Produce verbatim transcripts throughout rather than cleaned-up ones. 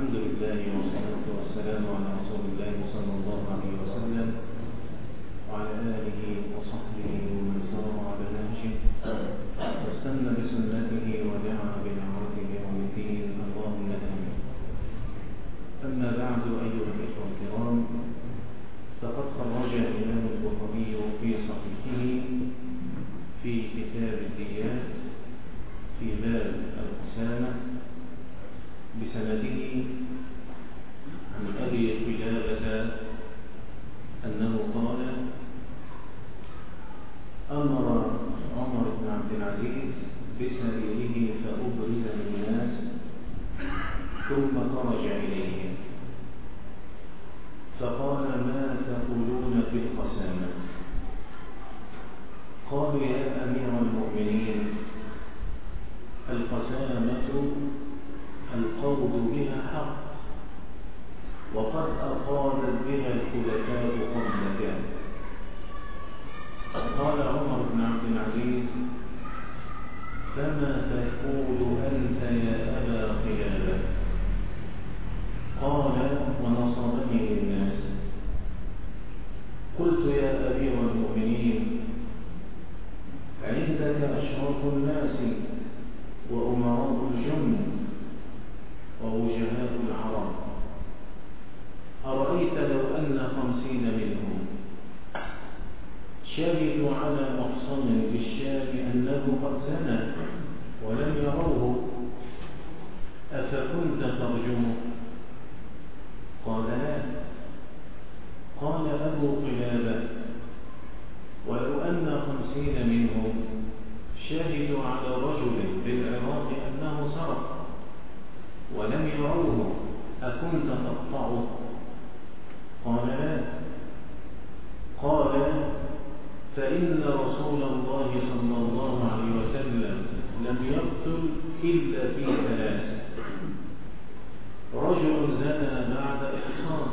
الحمد لله والصلاة والسلام على رسول الله صلى الله عليه وسلم وعلى آله وصحبه ومن سار على نهجه واستنى بسنته ودعا بدعوته يوم الدين، اللهم آمين. أما بعد أيها الإخوة الكرام، فقد خرج الإمام البخاري في صحيحه في كتاب الديات في باب القسامة بسنده عن أبي قلابة أنه قال: أمر عمر بن عبد العزيز بسريره فأبرز للناس ثم خرج إليهم فقال: ما تقولون في القسامة؟ قالوا: يا أمير المؤمنين، القسامة القول بها حق، وقد أقالت بها الخلفاء قبلك. قال عمر بن عبد العزيز: فما تقول أنت يا أبا قلابة؟ قال: ونصرني للناس. قلت: يا أمير المؤمنين، عندك أشراف الناس وأمراء الجند ووجهاء العرب، أرأيت لو أن خمسين منهم شهدوا على محصن في الشام أنه قد زنى ولم يروه، أفكنت ترجمه؟ قال: لا. قال أبو قلابة: ولو أن خمسين منهم شهدوا على رجل بالعراق أنه سرق ولم يروه، أكنت تقطعه؟ قال: لا. قال: فإن رسول الله صلى الله عليه وسلم لم يقتل إلا في ثلاث: رجل زنى بعد إحصان،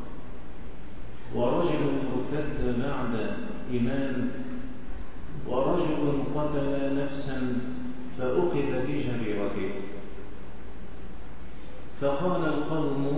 ورجل ارتد بعد إيمان، ورجل قتل نفسا فأخذ بجريرته. فقال القوم: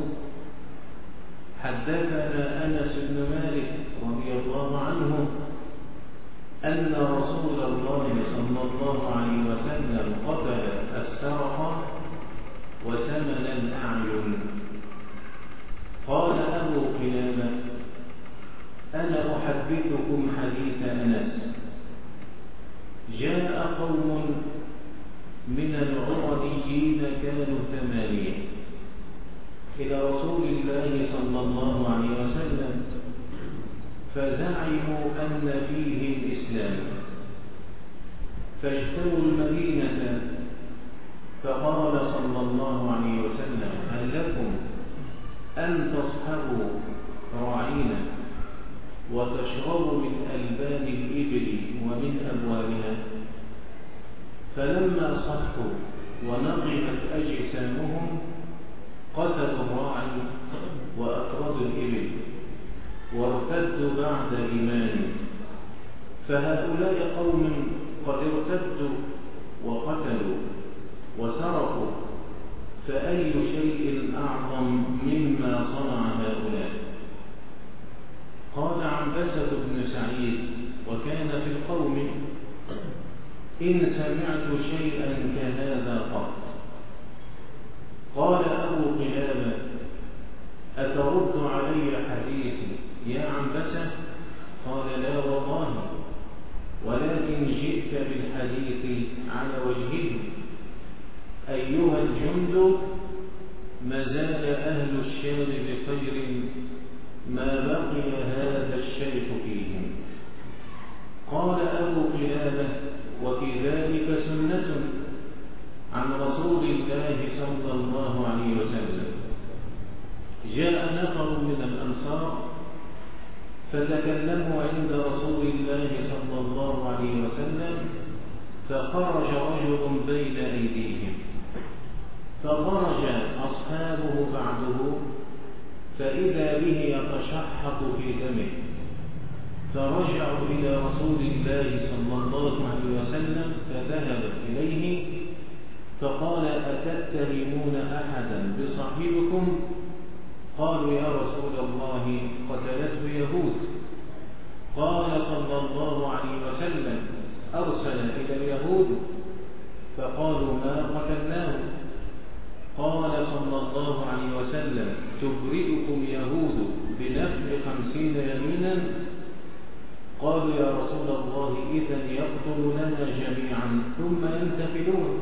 حدثنا أنس بن مالك رضي الله عنه أن رسول الله صلى الله عليه وسلم قتل السرق وسمن الأعين. قال أبو قلابة: أنا أحدثكم حديث أنس. جاء قوم من العرنيين كانوا ثمانية إلى رسول الله صلى الله عليه وسلم، فزعموا أن فيه الإسلام، فاجتووا المدينة، فقال صلى الله عليه وسلم: هل لكم أن تصحبوا راعينا وتشربوا من ألبان الإبل ومن أبوالها؟ فلما صحوا ونقمت أجسامهم قتلوا الراعي وأطردوا الإبل وارتدوا بعد إيمانه. فهؤلاء قوم قد ارتدوا وقتلوا وسرقوا، فأي شيء أعظم مما صنع هؤلاء؟ قال عنبسة بن سعيد وكان في القوم: إن سمعت شيئا كهذا قط. قال أبو قلابة: أترد علي حديثي يا عنبسة؟ قال: لا والله، ولكن جئت بالحديث على وجهه. أيها الجند، ما زال أهل الشام بخير ما بقي هذا الشيخ فيهم. قال أبو قلابة: وفي ذلك سنة عن رسول الله صلى الله عليه وسلم. جاء نفر من الأنصار فتكلموا عند رسول الله صلى الله عليه وسلم، فخرج رجل بين أيديهم، فخرج أصحابه بعده فإذا به يتشحط في دمه، فرجعوا إلى رسول الله صلى الله عليه وسلم فذهب إليه فقال: أتتهمون أحدا بصاحبكم؟ قالوا: يا رسول الله قتلته يهود. قال صلى الله عليه وسلم: أرسل إلى اليهود فقالوا: ما قتلناه. قال صلى الله عليه وسلم: تبرئكم يهود بنفل خمسين يمينا؟ قالوا: يا رسول الله إذن يقتلوننا جميعا ثم ينتقلون.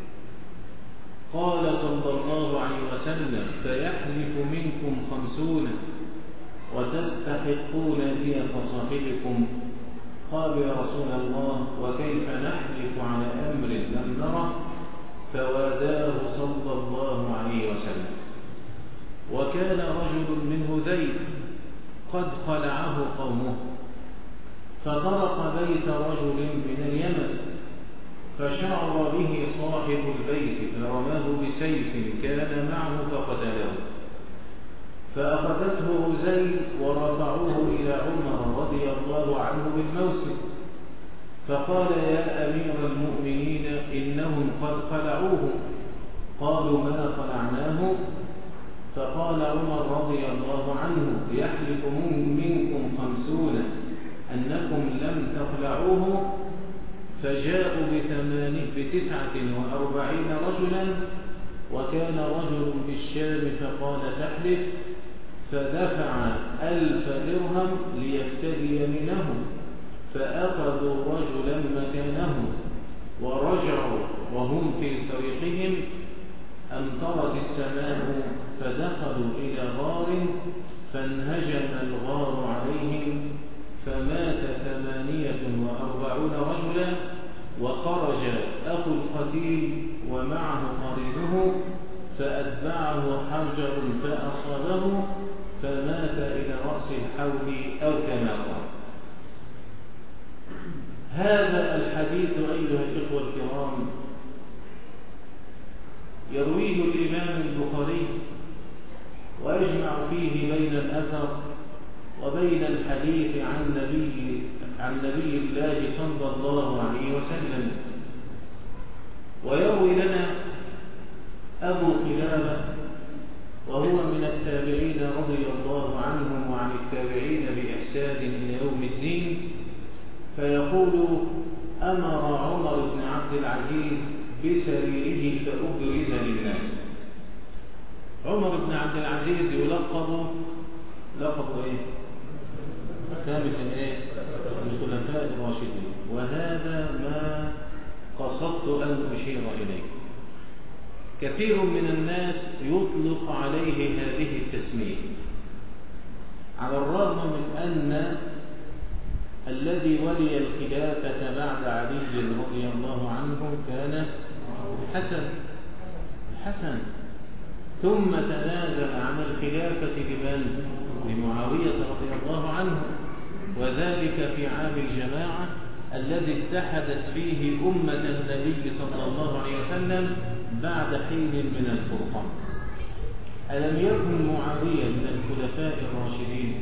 قال صلى الله عليه وسلم: فيحلف منكم خمسون وتستحقون دية صاحبكم. قالوا: يا رسول الله وكيف نحلف على أمر لم نره؟ فواداه صلى الله عليه وسلم. وكان رجل من هذيل قد خلعه قومه، فطرق بيت رجل من اليمن، فشعر به صاحب البيت فرماه بسيف كان معه فقتله. فأخذته هذيل ورفعوه إلى عمر رضي الله عنه بالموسم، فقال: يا أمير المؤمنين إنهم قد خلعوه. قالوا: ما خلعناه؟ فقال عمر رضي الله عنه: يحلف منكم خمسون أنكم لم تخلعوه. فجاءوا بتسعة وأربعين رجلا، وكان رجل بالشام فقال: تحلف، فدفع ألف درهم ليفتدي منه، فأخذوا رجلا مكانه ورجعوا وهم في طريقهم. أمطرت السماء فدخلوا إلى غار، فانهجم الغار عليهم، فمات ثمانية وأربعون رجلا، وخرج أخو القتيل ومعه قرينه، فأتبعه حجر فأصابه، فمات إلى رأس الحول أو كما قال. هذا الحديث أيها الإخوة الكرام يرويه الإمام البخاري، ويجمع فيه بين الأثر وبين الحديث عن نبي عن نبي الله صلى الله عليه وسلم. ويروي لنا أبو قلابة وهو من التابعين رضي الله عنهم وعن التابعين بإحسان إلى يوم الدين، فيقول: أمر عمر بن عبد العزيز بسريره فأبرز للناس. عمر بن عبد العزيز يلقب لقب إيه؟ خامس إيه؟ الخلفاء الراشدين، وهذا ما قصدت أن أشير إليه. كثير من الناس يطلق عليه هذه التسمية، على الرغم من أن الذي ولي الخلافة بعد علي رضي الله عنه كان الحسن الحسن ثم تنازل عن الخلافة لمن؟ لمعاوية رضي الله عنه، وذلك في عام الجماعة الذي اتحدت فيه أمة النبي صلى الله عليه وسلم بعد حين من الفرقان. ألم يكن معاوية من الخلفاء الراشدين؟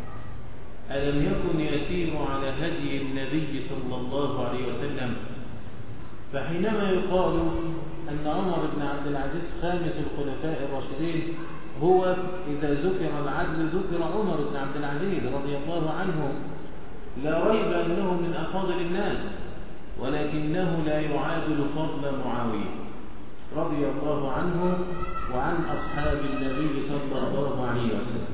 ألم يكن يسير على هدي النبي صلى الله عليه وسلم؟ فحينما يقال أن عمر بن عبد العزيز خامس الخلفاء الراشدين، هو إذا ذكر العدل ذكر عمر بن عبد العزيز رضي الله عنه، لا ريب أنه من أفاضل الناس، ولكنه لا يعادل فضل معاوية رضي الله عنه وعن أصحاب النبي صلى الله عليه وسلم.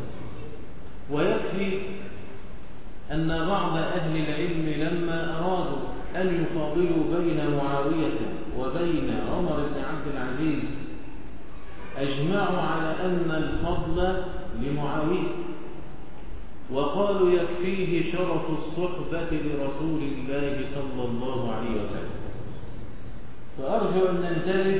ويكفي أن بعض أهل العلم لما أرادوا أن يفاضلوا بين معاوية وبين عمر بن عبد العزيز أجمعوا على أن الفضل لمعاوية، وقالوا يكفيه شرف الصحبة لرسول الله صلى الله عليه وسلم. فأرجو أن ننتبه،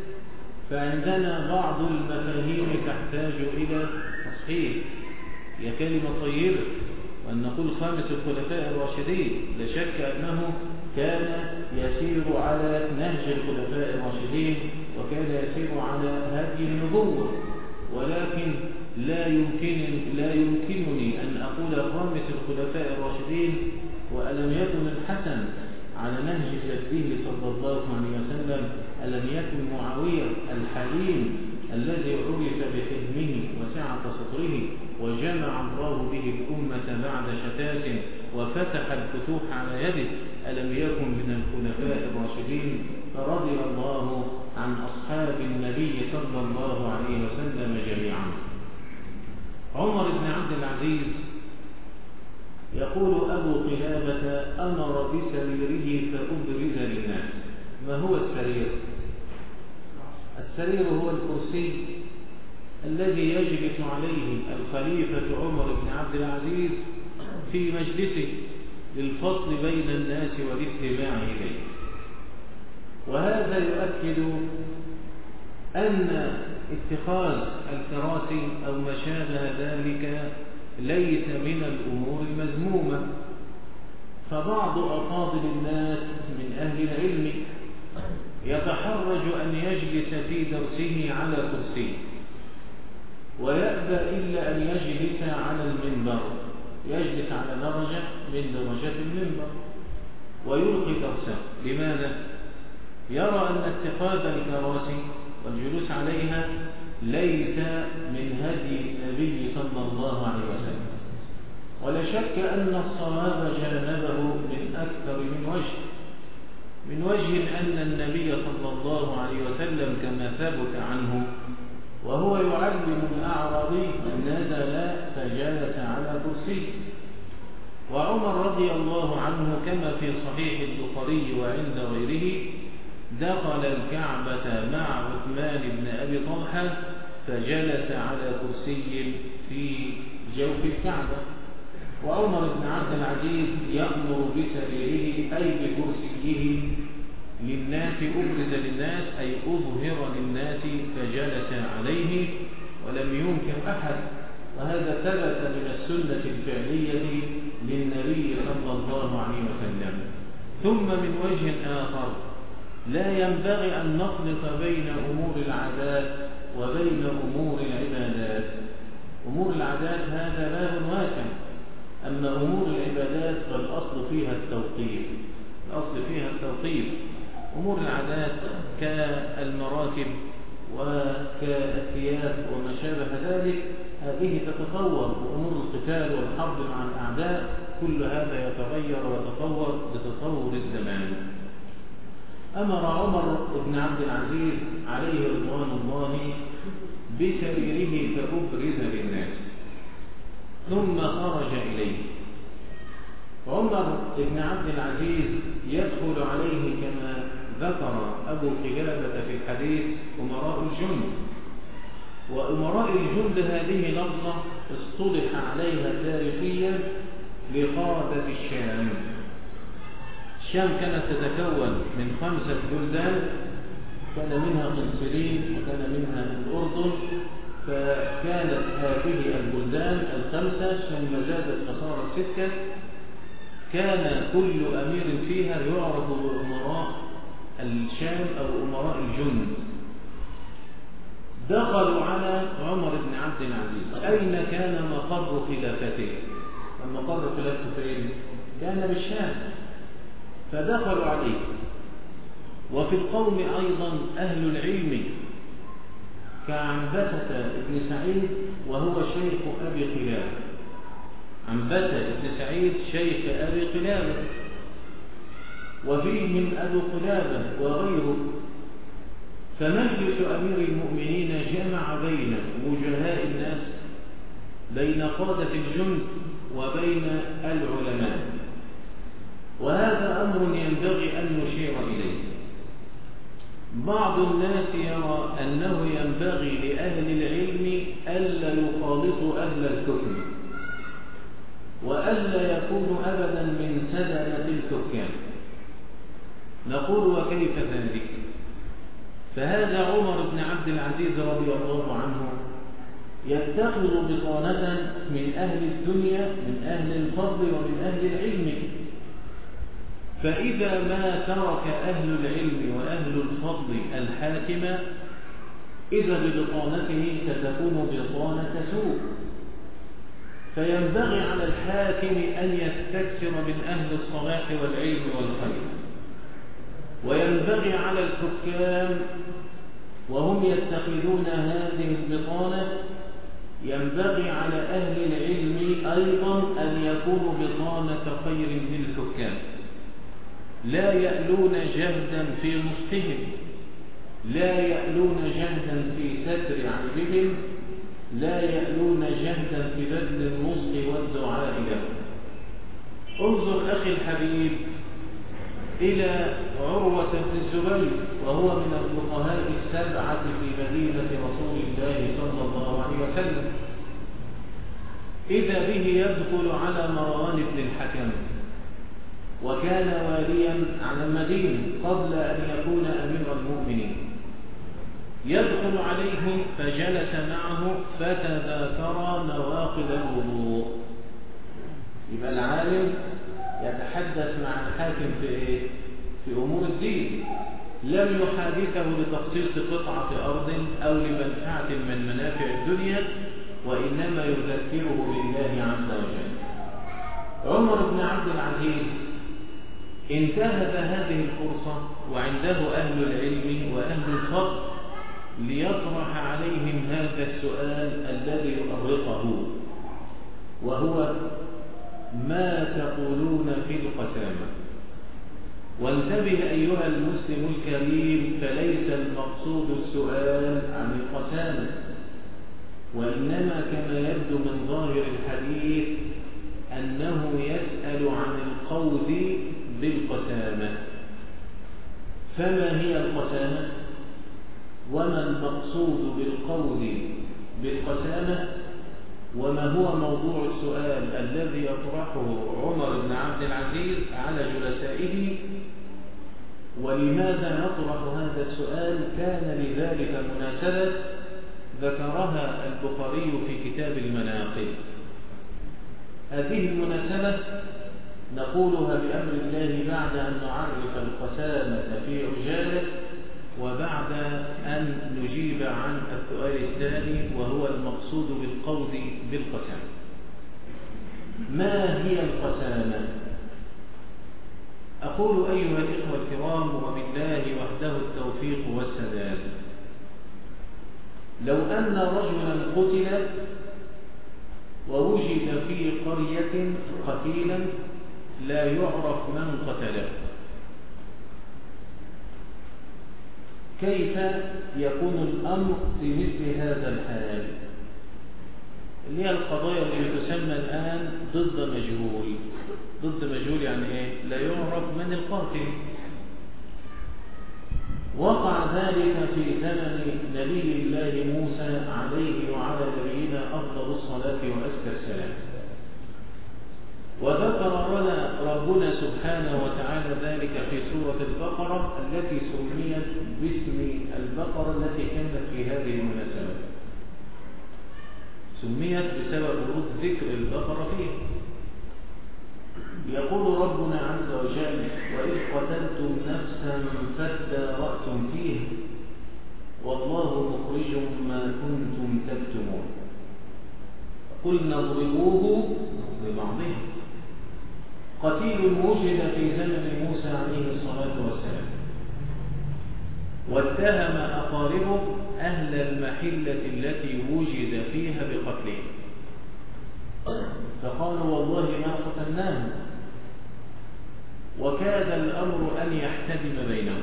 فعندنا بعض المفاهيم تحتاج إلى تصحيح. هي كلمة طيبة وأن نقول خامس الخلفاء الراشدين، لا شك أنه كان يسير على نهج الخلفاء الراشدين وكان يسير على هذه النبوة، ولكن لا يمكن لا يمكنني أن أقول خامس الخلفاء الراشدين وألم يكن الحسن على نهج جده صلى الله عليه وسلم ألم يكن معاوية الحليم الذي عرف بحلمه وسعة صدره وجمع الله به الأمة بعد شتات وفتح الفتوح على يده، ألم يكن من الخلفاء الراشدين؟ فرضي الله عن أصحاب النبي صلى الله عليه وسلم جميعا. عمر بن عبد العزيز يقول أبو قلابة: أمر بسريره فأبرز للناس. ما هو السرير؟ السرير هو الكرسي الذي يجلس عليه الخليفة عمر بن عبد العزيز في مجلسه للفصل بين الناس والاستماع إليه. وهذا يؤكد أن اتخاذ الكراسي أو ما شابه ذلك ليس من الأمور المذمومة. فبعض أفاضل الناس من أهل العلم يتحرج أن يجلس في درسه على كرسي، ويأبى إلا أن يجلس على المنبر، يجلس على درجة من درجات المنبر ويلقي درسه. لماذا؟ يرى أن اتخاذ الكراسي والجلوس عليها ليس من هدي النبي صلى الله عليه وسلم. ولا شك أن الصواب جانبه من أكثر من وجه. من وجه أن النبي صلى الله عليه وسلم كما ثبت عنه وهو يعلم الأعرابي نزل فجلس على كرسي. وعمر رضي الله عنه كما في صحيح البخاري وعند غيره دخل الكعبة مع عثمان بن أبي طلحة فجلس على كرسي في جوف الكعبة. وعمر بن عبد العزيز يأمر بسريره أي بكرسيه للناس، أبرز للناس أي أظهر للناس فجلس عليه ولم ينكر أحد. وهذا ثبت من السنة الفعلية للنبي صلى الله عليه وسلم. ثم من وجه آخر لا ينبغي أن نخلط بين أمور العادات وبين أمور العبادات. أمور العادات هذا باب واسع، أما أمور العبادات فالأصل فيها التوقيف. الأصل فيها التوقيف. أمور العادات كالمراكب وكالثياب وما شابه ذلك هذه تتطور، وأمور القتال والحرب مع الأعداء كل هذا يتغير ويتطور بتطور الزمان. أمر عمر بن عبد العزيز عليه رضوان الله بسريره فأبرز للناس ثم خرج إليه. عمر بن عبد العزيز يدخل عليه كما ذكر أبو قلابة في الحديث أمراء الجند. وأمراء الجند هذه لفظة اصطلح عليها تاريخيا لقادة الشام. الشام كانت تتكون من خمسة بلدان، كان منها قنصلين وكان منها الأردن، فكانت هذه البلدان الخمسة ثم زادت فصارت ستة. كان كل أمير فيها يعرف بأمراء الشام أو أمراء الجند. دخلوا على عمر بن عبد العزيز. أين كان مقر خلافته؟ المقر خلافته فين؟ كان بالشام. فدخلوا عليه. وفي القوم أيضا أهل العلم كعنبسة بن سعيد وهو شيخ أبي قلابة. عنبسة بن سعيد شيخ أبي قلابة، وفيهم أبو قلابة وغيره. فمجلس أمير المؤمنين جمع بين وجهاء الناس، بين قادة الجند وبين العلماء. وهذا أمر ينبغي أن نشير إليه. بعض الناس يرى أنه ينبغي لأهل العلم ألا يخالطوا أهل الحكم وألا يكونوا أبدا من سدنة الحكام. نقول وكيف ذلك؟ فهذا عمر بن عبد العزيز رضي الله عنه يتخذ بطانة من أهل الدنيا، من أهل الفضل ومن أهل العلم. فإذا ما ترك أهل العلم وأهل الفضل الحاكم إذا ببطانته ستكون بطانة سوء. فينبغي على الحاكم أن يستكثر من أهل الصلاح والعلم والخير، وينبغي على الحكام وهم يتخذون هذه البطانة، ينبغي على أهل العلم أيضا أن يكونوا بطانة خير للحكام، لا يألون جهدا في نصحهم، لا يألون جهدا في ستر عيبهم، لا يألون جهدا في بذل النصح والدعاء لهم. انظر أخي الحبيب إلى عروة بن الزبير، وهو من الفقهاء السبعة في مدينة رسول الله صلى الله عليه وسلم، إذا به يدخل على مروان بن الحكم، وكان واليا على المدينة قبل أن يكون أمير المؤمنين. يدخل عليه فجلس معه فتذاكر نواقض الوضوء. يبقى العالم يتحدث مع الحاكم في إيه؟ في أمور الدين، لم يحادثه لتخصيص قطعة أرض أو لمنفعة من منافع الدنيا، وإنما يذكره بالله عز وجل. عمر بن عبد العزيز انتهز هذه الفرصة وعنده أهل العلم وأهل الفضل ليطرح عليهم هذا السؤال الذي يؤرقه، وهو: ما تقولون في القسامة؟ وانتبه أيها المسلم الكريم، فليس المقصود السؤال عن القسامة، وإنما كما يبدو من ظاهر الحديث أنه يسأل عن القول بالقسامة. فما هي القسامة؟ وما المقصود بالقول بالقسامة؟ وما هو موضوع السؤال الذي يطرحه عمر بن عبد العزيز على جلسائه؟ ولماذا نطرح هذا السؤال؟ كان لذلك مناسبة ذكرها البخاري في كتاب المناقب. هذه المناسبة نقولها بأمر الله بعد أن نعرف القسامة في عجالة، وبعد أن نجيب عن السؤال الثاني وهو المقصود بالقول بالقسامة. ما هي القسامة؟ أقول أيها الإخوة الكرام، وبالله وحده التوفيق والسداد، لو أن رجلا قتل ووجد في قرية قتيلا لا يعرف من قتله، كيف يكون الأمر في مثل هذا الحال؟ اللي هي القضايا اللي تسمى الآن ضد مجهول. ضد مجهول يعني إيه؟ لا يعرف من القاتل. وقع ذلك في زمن نبي الله موسى عليه وعلى نبينا أفضل الصلاة وأزكى السلام. وذكر لنا ربنا سبحانه وتعالى ذلك في سورة البقرة التي سميت باسم البقرة التي كانت في هذه المناسبة، سميت بسبب ورود ذكر البقرة فيه. يقول ربنا عز وجل: وإذ قتلتم نفسا فادارأتم فيه والله مخرج ما كنتم تكتمون قلنا اضربوه ببعضه. قتيل وجد في زمن موسى عليه الصلاة والسلام، واتهم أقاربه أهل المحلة التي وجد فيها بقتله، فقالوا والله ما قتلناه، وكاد الأمر أن يحتدم بينهم.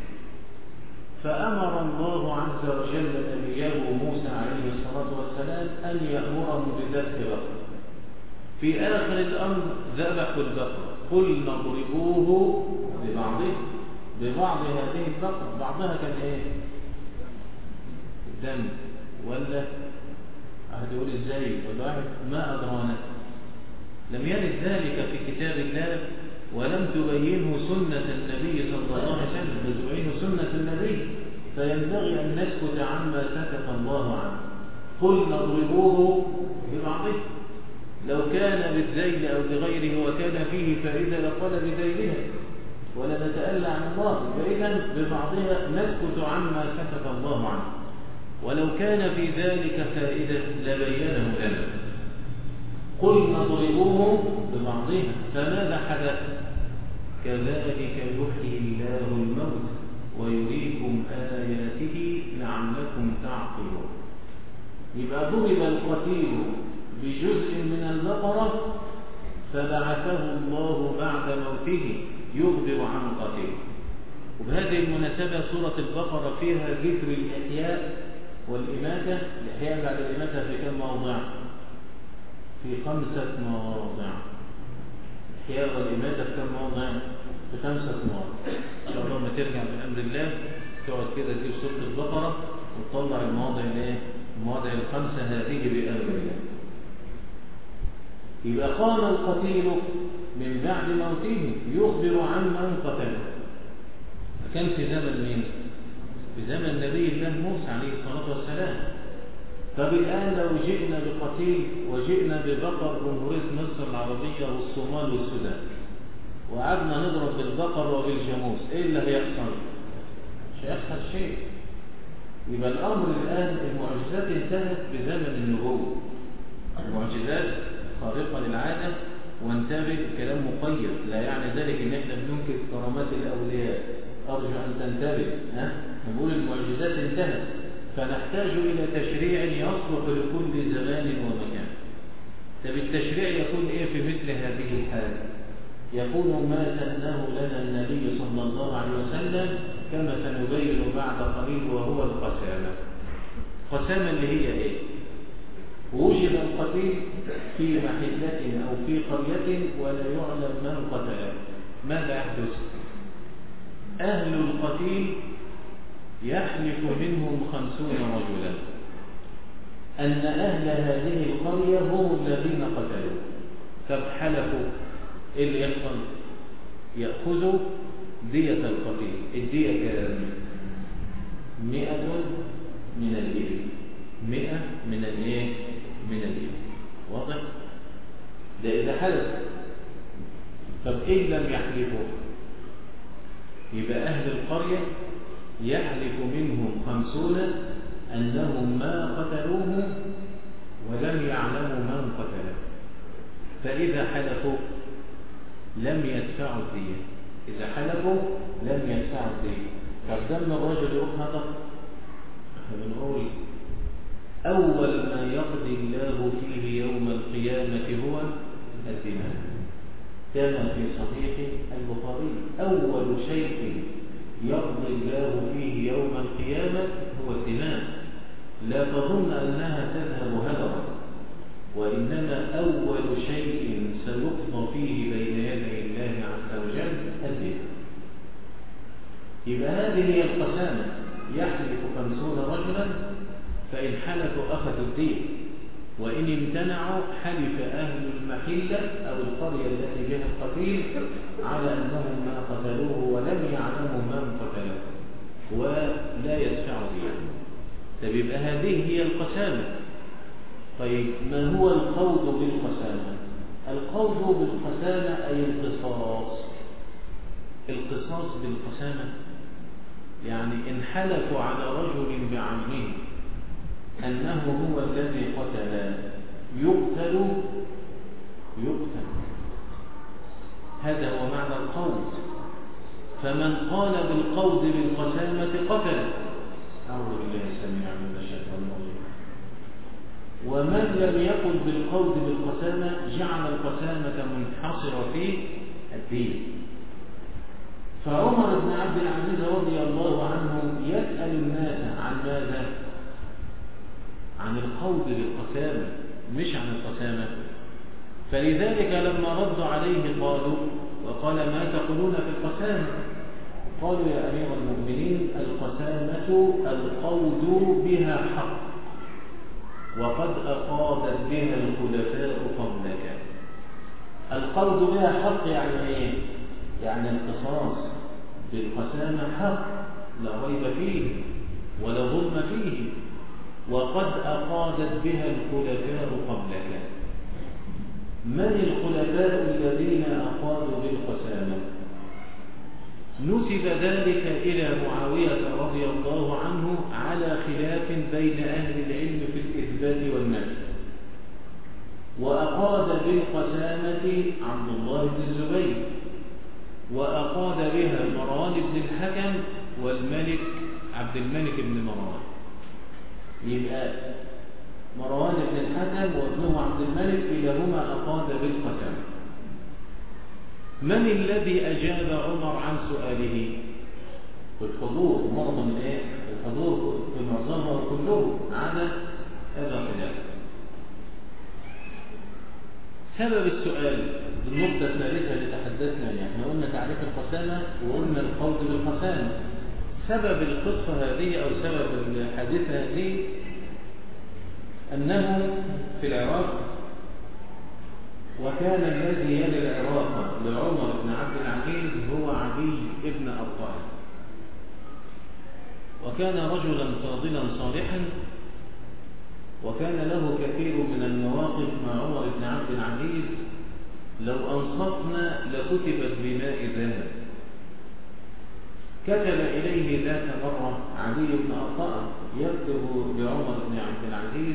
فأمر الله عز وجل نبيه موسى عليه الصلاة والسلام أن يأمرهم بذبح بقرة. في آخر الأمر ذبحوا البقرة، قلنا اضربوه ببعضه ببعض هذه البقرة. بعضها كان إيه؟ الدم ولا أحد يقول إزاي ولا واحد ما أدرانا. لم يرد ذلك في كتاب الله، ولم تبينه سنة النبي صلى الله عليه وسلم، بل تبينه سنة النبي، فينبغي أن نسكت عما سكت الله عنه. قلنا اضربوه ببعضه. لو كان بالذيل أو بغيره وكان فيه فائدة لقال بذيلها ولا نتألى عن الله، فإذا ببعضها نسكت عما سكت الله عنه، ولو كان في ذلك فائدة لبينه لنا. قلنا اضربوه ببعضها. فماذا حدث؟ كذلك يحيي الله الموت ويريكم آياته لعلكم تعقلون. يبقى ضرب القتيل بجزء من البقرة فبعثه الله بعد موته يخبر عن قتيل. وبهذه المناسبة سورة البقرة فيها ذكر الإحياء والإماتة. الإحياء بعد الإماتة في كم موضع؟ في خمسة مواضع. الإحياء والإماتة في كم موضع؟ في خمسة مواضع. إن شاء الله ما ترجع بأمر الله تقعد كده تجيب سورة البقرة وتطلع المواضع الايه؟ المواضع الخمسة هذه بأمر الله. يبقى قام القتيل من بعد موته يخبر عن من قتله. كان في زمن مين؟ في زمن نبي الله موسى عليه الصلاة والسلام. طب الآن لو جئنا بقتيل وجئنا ببقر جمهورية مصر العربية والصومال والسودان وقعدنا نضرب بالبقر وبالجاموس، ايه اللي هيحصل؟ مش هيحصل شيء. يبقى الأمر الآن المعجزات انتهت بزمن النبوة. المعجزات خارقة للعادة، وانتبه كلام مقيد، لا يعني ذلك ان احنا بننكر كرامات الأولياء. أرجو أن تنتبه. ها؟ نقول المعجزات انتهت، فنحتاج إلى تشريع يصلح لكل زمان ومكان. طب التشريع يكون إيه في مثل هذه الحال؟ يكون ما سنه لنا النبي صلى الله عليه وسلم كما سنبين بعد قليل، وهو القسامة. القسامة اللي هي إيه؟ وجد القتيل في محلة أو في قرية ولا يعلم من قتله، ماذا يحدث؟ أهل القتيل يحلف منهم خمسون رجلا أن أهل هذه القرية هم الذين قتلوا. فحلفوا، إيه اللي يحصل؟ يأخذوا دية القتيل. الدية كام؟ مئة من الإبل. مئة من الإيه؟ من الإبل. واضح؟ ده إذا حلف. طب إن لم يحلفوا يبقى أهل القرية يحلف منهم خمسون أنهم ما قتلوه ولم يعلموا من قتله. فإذا حلفوا لم يدفعوا الدية. إذا حلفوا لم يدفعوا الدية. فدم الرجل يروح هدر. احنا بنقول أول ما يقضي الله فيه يوم القيامة هو الدماء، كما في صحيح البخاري. أول شيء يقضي الله فيه يوم القيامة هو الدماء. لا تظن أنها تذهب هدرا، وإنما أول شيء سيقضى فيه بين يدي الله عز وجل الدماء. يبقى هذه هي القسامة. يحلف خمسون رجلا، فإن حلفوا أخذوا الدين، وإن امتنعوا حلف أهل المحلة أو القرية التي بها القتيل على أنهم ما قتلوه ولم يعلموا من قتله ولا يدفعوا دية. طيب يبقى هذه هي القسامة. طيب ما هو القوض بالقسامة؟ القوض بالقسامة أي القصاص. القصاص بالقسامة يعني إن حلفوا على رجل بعينه أنه هو الذي قتل يقتل يقتل هذا هو معنى القوض. فمن قال بالقوض بالقسامة قتل. أعوذ بالله السميع من الشيطان الرجيم. ومن لم يقل بالقوض بالقسامة جعل القسامة منحصرة في الدين. فعمر بن عبد العزيز رضي الله عنه يسأل الناس عن ماذا؟ عن القوض بالقسامة مش عن القسامة. فلذلك لما ردوا عليه قالوا وقال ما تقولون في القسامة؟ قالوا يا أمير المؤمنين القسامة القوض بها حق، وقد أقاضت بها الخلفاء قبلك. القوض بها حق يعني ايه؟ يعني القصاص بالقسامة حق لا ريب فيه ولا ظلم فيه، وقد أقاضت بها الخلفاء قبلك. من الخلفاء الذين أقاضوا بالقسامة؟ نسب ذلك إلى معاوية رضي الله عنه على خلاف بين أهل العلم في الإثبات والنفي. وأقاد بالقسامة عبد الله بن الزبير، وأقاد بها مروان بن الحكم والملك عبد الملك بن مروان. يبقى مروان بن الحكم وابنه عبد الملك كلاهما أقاد بالقسم. من الذي أجاب عمر عن سؤاله؟ الحضور، معظم ايه؟ الحضور في معظمها كله عدا هذا الخلاف. سبب السؤال النقطة الثالثة اللي تحدثنا عنها، احنا قلنا تعريف القسامة وقلنا القول بالقسامة. سبب القصة هذه أو سبب الحادثة هذه أنه في العراق، وكان الذي يلي العراق لعمر بن عبد العزيز هو عدي بن أرطاه، وكان رجلا فاضلا صالحا، وكان له كثير من المواقف مع عمر بن عبد العزيز لو أنصفنا لكتبت بماء ذهب. كتب إليه ذات مرة عدي بن أرطاه يكتب لعمر بن عبد العزيز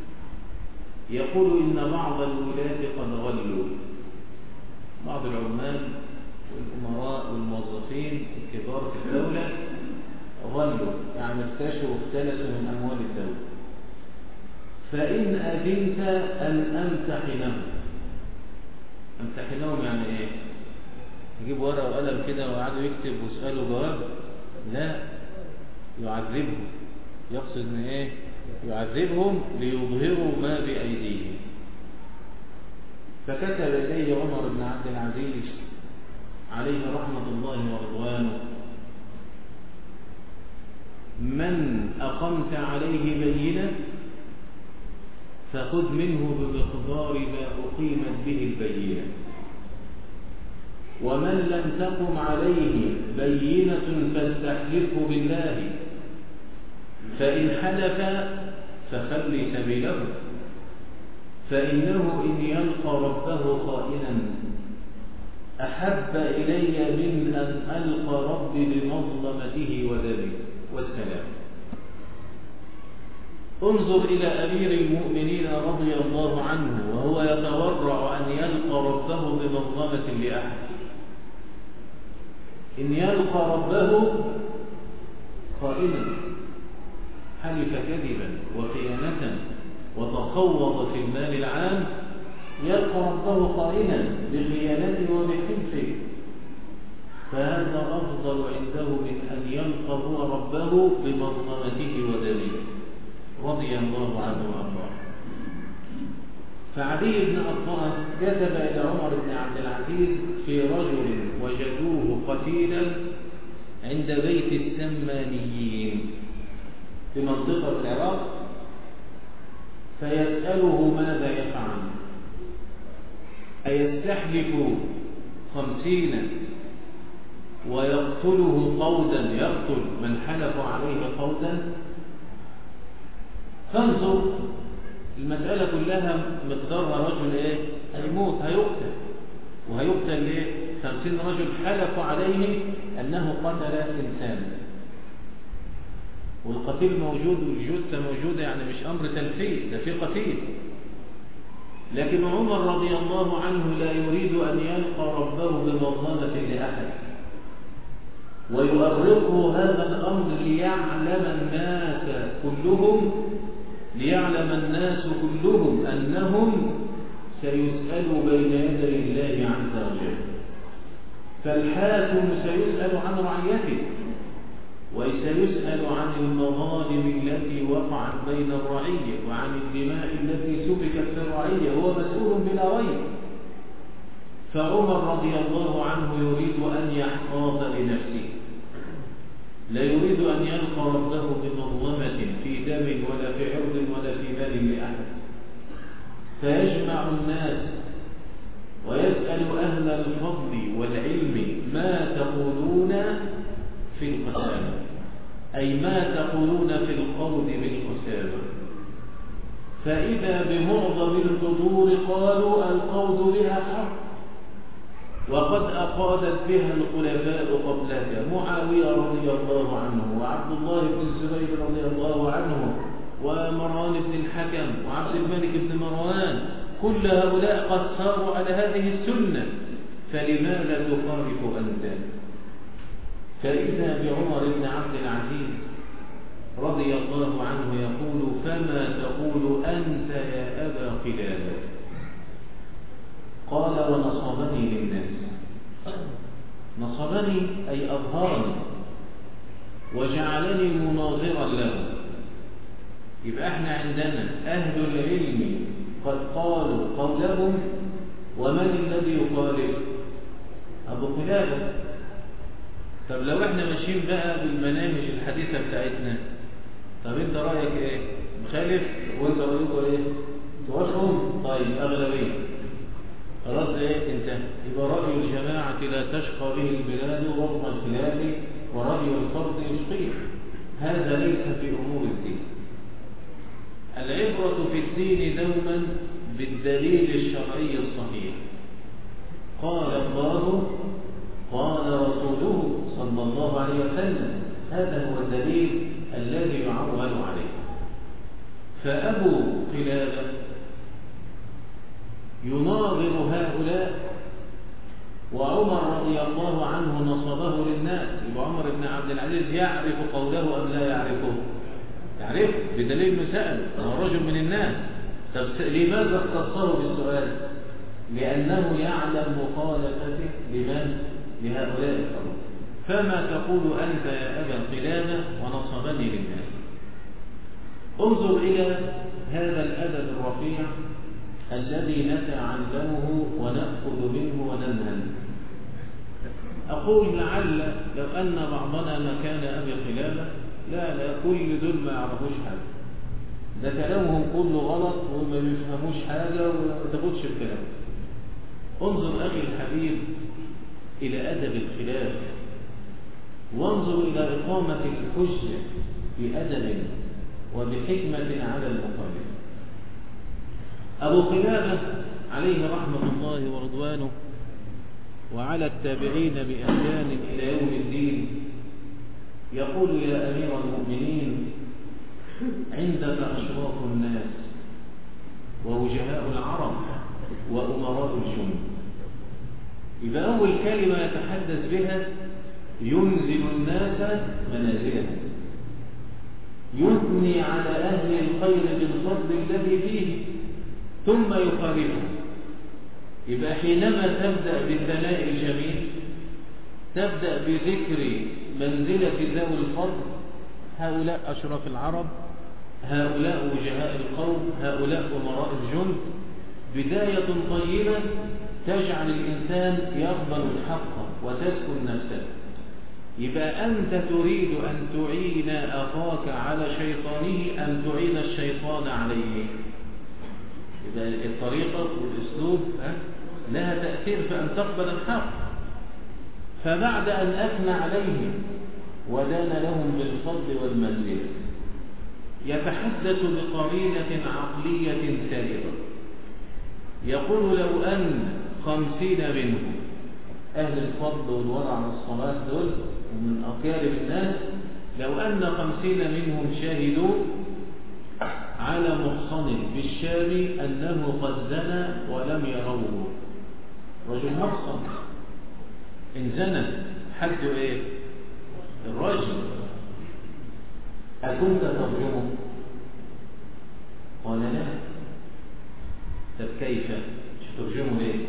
يقول إن بعض الولاة قد غلوا، بعض العمال والأمراء والموظفين الكبار في الدولة غلوا، يعني افتشوا واختلسوا من أموال الدولة، فإن أذنت أن أمتحنهم. أمتحنهم يعني إيه؟ يجيب ورقة وقلم كده وقعدوا يكتب ويسألوا جواب؟ لا، يعذبهم. يقصد إن إيه؟ يعذبهم ليظهروا ما بأيديهم. فكتب إليه عمر بن عبد العزيز عليه رحمة الله ورضوانه: من أقمت عليه بينة فخذ منه بمقدار ما أقيمت به البينة، ومن لم تقم عليه بينة فاستحلفه بالله، فإن حلف فخل سبيله، فإنه إن يلقى ربه خائنا أحب إلي من أن ألقى ربي بمظلمته ودمه. والسلام. انظر إلى أمير المؤمنين رضي الله عنه وهو يتورع أن يلقى ربه بمظلمة لأحد. إن يلقى ربه خائنا، حلف كذبا وخيانة وتخوض في المال العام، يلقى ربه خائنا بخيانته وبحلفه، فهذا أفضل عنده من أن يلقى هو ربه بمظلمته ودمه رضي الله عنه وأرضاه. فعدي بن أرطاه كتب إلى عمر بن عبد العزيز في رجل وجدوه قتيلا عند بيت السمانيين في منطقة العراق، فيسأله ماذا يفعل، أيستحلف خمسين ويقتله قودا، يقتل من حلف عليه قودا؟ فانظر المسألة كلها مقدارها رجل ايه؟ هيموت، هيقتل، وهيقتل ليه؟ خمسين رجل حلفوا عليه أنه قتل إنسان، والقتيل موجود والجثة موجودة، يعني مش أمر تنفيذ، ده في قتيل. لكن عمر رضي الله عنه لا يريد أن يلقى ربه بمظلمة لأحد، ويؤرقه هذا الأمر ليعلم الناس كلهم ليعلم الناس كلهم أنهم سيسألوا بين يدي الله عز وجل. فالحاكم سيسأل عن رعيته، وسيسأل عن المظالم التي وقعت بين الرعية وعن الدماء التي سفكت في الرعية، هو مسؤول بلا ريب. فعمر رضي الله عنه يريد أن يحتاط لنفسه، لا يريد أن يلقى ربه بمظلمة في دم ولا في عرض ولا في مال لأحد، فيجمع الناس ويسأل أهل الفضل والعلم ما تقولون في القسامة، أي ما تقولون في القول بالقسامة. فإذا بمعظم الحضور قالوا القول بها حق، وقد أقادت بها الخلفاء قبلك، معاوية رضي الله عنه وعبد الله بن الزبير رضي الله عنه ومروان بن الحكم وعبد الملك بن مروان، كل هؤلاء قد ساروا على هذه السنة. فلماذا تخالف أنت؟ فإذا بعمر بن عبد العزيز رضي الله عنه يقول: فما تقول أنت يا أبا قلابة؟ قال: ونصبني للناس. نصبني أي أظهرني وجعلني مناظرا له. يبقى احنا عندنا أهل العلم قد قالوا قولهم، ومن الذي يخالف؟ أبو قلابة. طب لو احنا ماشيين بقى بالمناهج الحديثة بتاعتنا، طب انت رأيك ايه؟ مخالف وانت رأيك ايه؟ توافقهم؟ طيب أغلبية خلاص ايه انت؟ يبقى رأي الجماعة لا تشقى به البلاد رغم الخلاف، ورأي الفرد يشقيه. هذا ليس في أمور الدين. العبرة في الدين دوما بالدليل الشرعي الصحيح. قال الله قال رسوله صلى الله عليه وسلم، هذا هو الدليل الذي يعول عليه. فأبو قلابة يناظر هؤلاء، وعمر رضي الله عنه نصبه للناس. يبقى عمر بن عبد العزيز يعرف قوله أم لا يعرفه؟ يعرف بدليل انه سأل، هو رجل من الناس. طب لماذا اختصره بالسؤال؟ لأنه يعلم مخالفته لمن؟ لهؤلاء القوم. فما تقول أنت يا أبا قلابة ونصبني للناس؟ انظر إلى هذا الأدب الرفيع الذي نتعلمه ونأخذ منه وننهل. أقول لعل لو أن بعضنا مكان أبي قلابة، لا لا كل دول ما يعرفوش حاجة، ده كلامهم كله غلط وما بيفهموش حاجة وما تاخدش الكلام. انظر أخي الحبيب إلى أدب الخلاف، وانظر إلى إقامة الحجة بأدب وبحكمة على المخالف. أبو قلابة عليه رحمة الله ورضوانه وعلى التابعين بإحسان إلى يوم الدين يقول: يا أمير المؤمنين، عندك أشراف الناس ووجهاء العرب وأمراء الجند. إذا أول كلمة يتحدث بها ينزل الناس منازلهم، يثني على أهل الخير بالفضل الذي فيه، ثم يخالفه. يبقى حينما تبدأ بالثناء الجميل تبدأ بذكر منزلة ذوي الفضل، هؤلاء أشراف العرب، هؤلاء وجهاء القوم، هؤلاء أمراء الجند، بداية طيبة تجعل الإنسان يقبل الحق وتسكن نفسه. يبقى أنت تريد أن تعين أخاك على شيطانه أم تعين الشيطان عليه؟ يبقى الطريقة والأسلوب لها تأثير في أن تقبل الحق. فبعد أن أثنى عليهم ودان لهم بالفضل والمنزلة يتحدث بقرينة عقلية سائرة، يقول: لو أن خمسين منهم أهل الفضل والورع والصلاة دول ومن أقارب الناس، لو أن خمسين منهم شاهدوا على محصن بالشام أنه قد زنى ولم يروه، رجل محصن إن زنى حد إيه؟ الرجل، أكنت ترجمه؟ قال: لا. طب كيف ترجمه ليه؟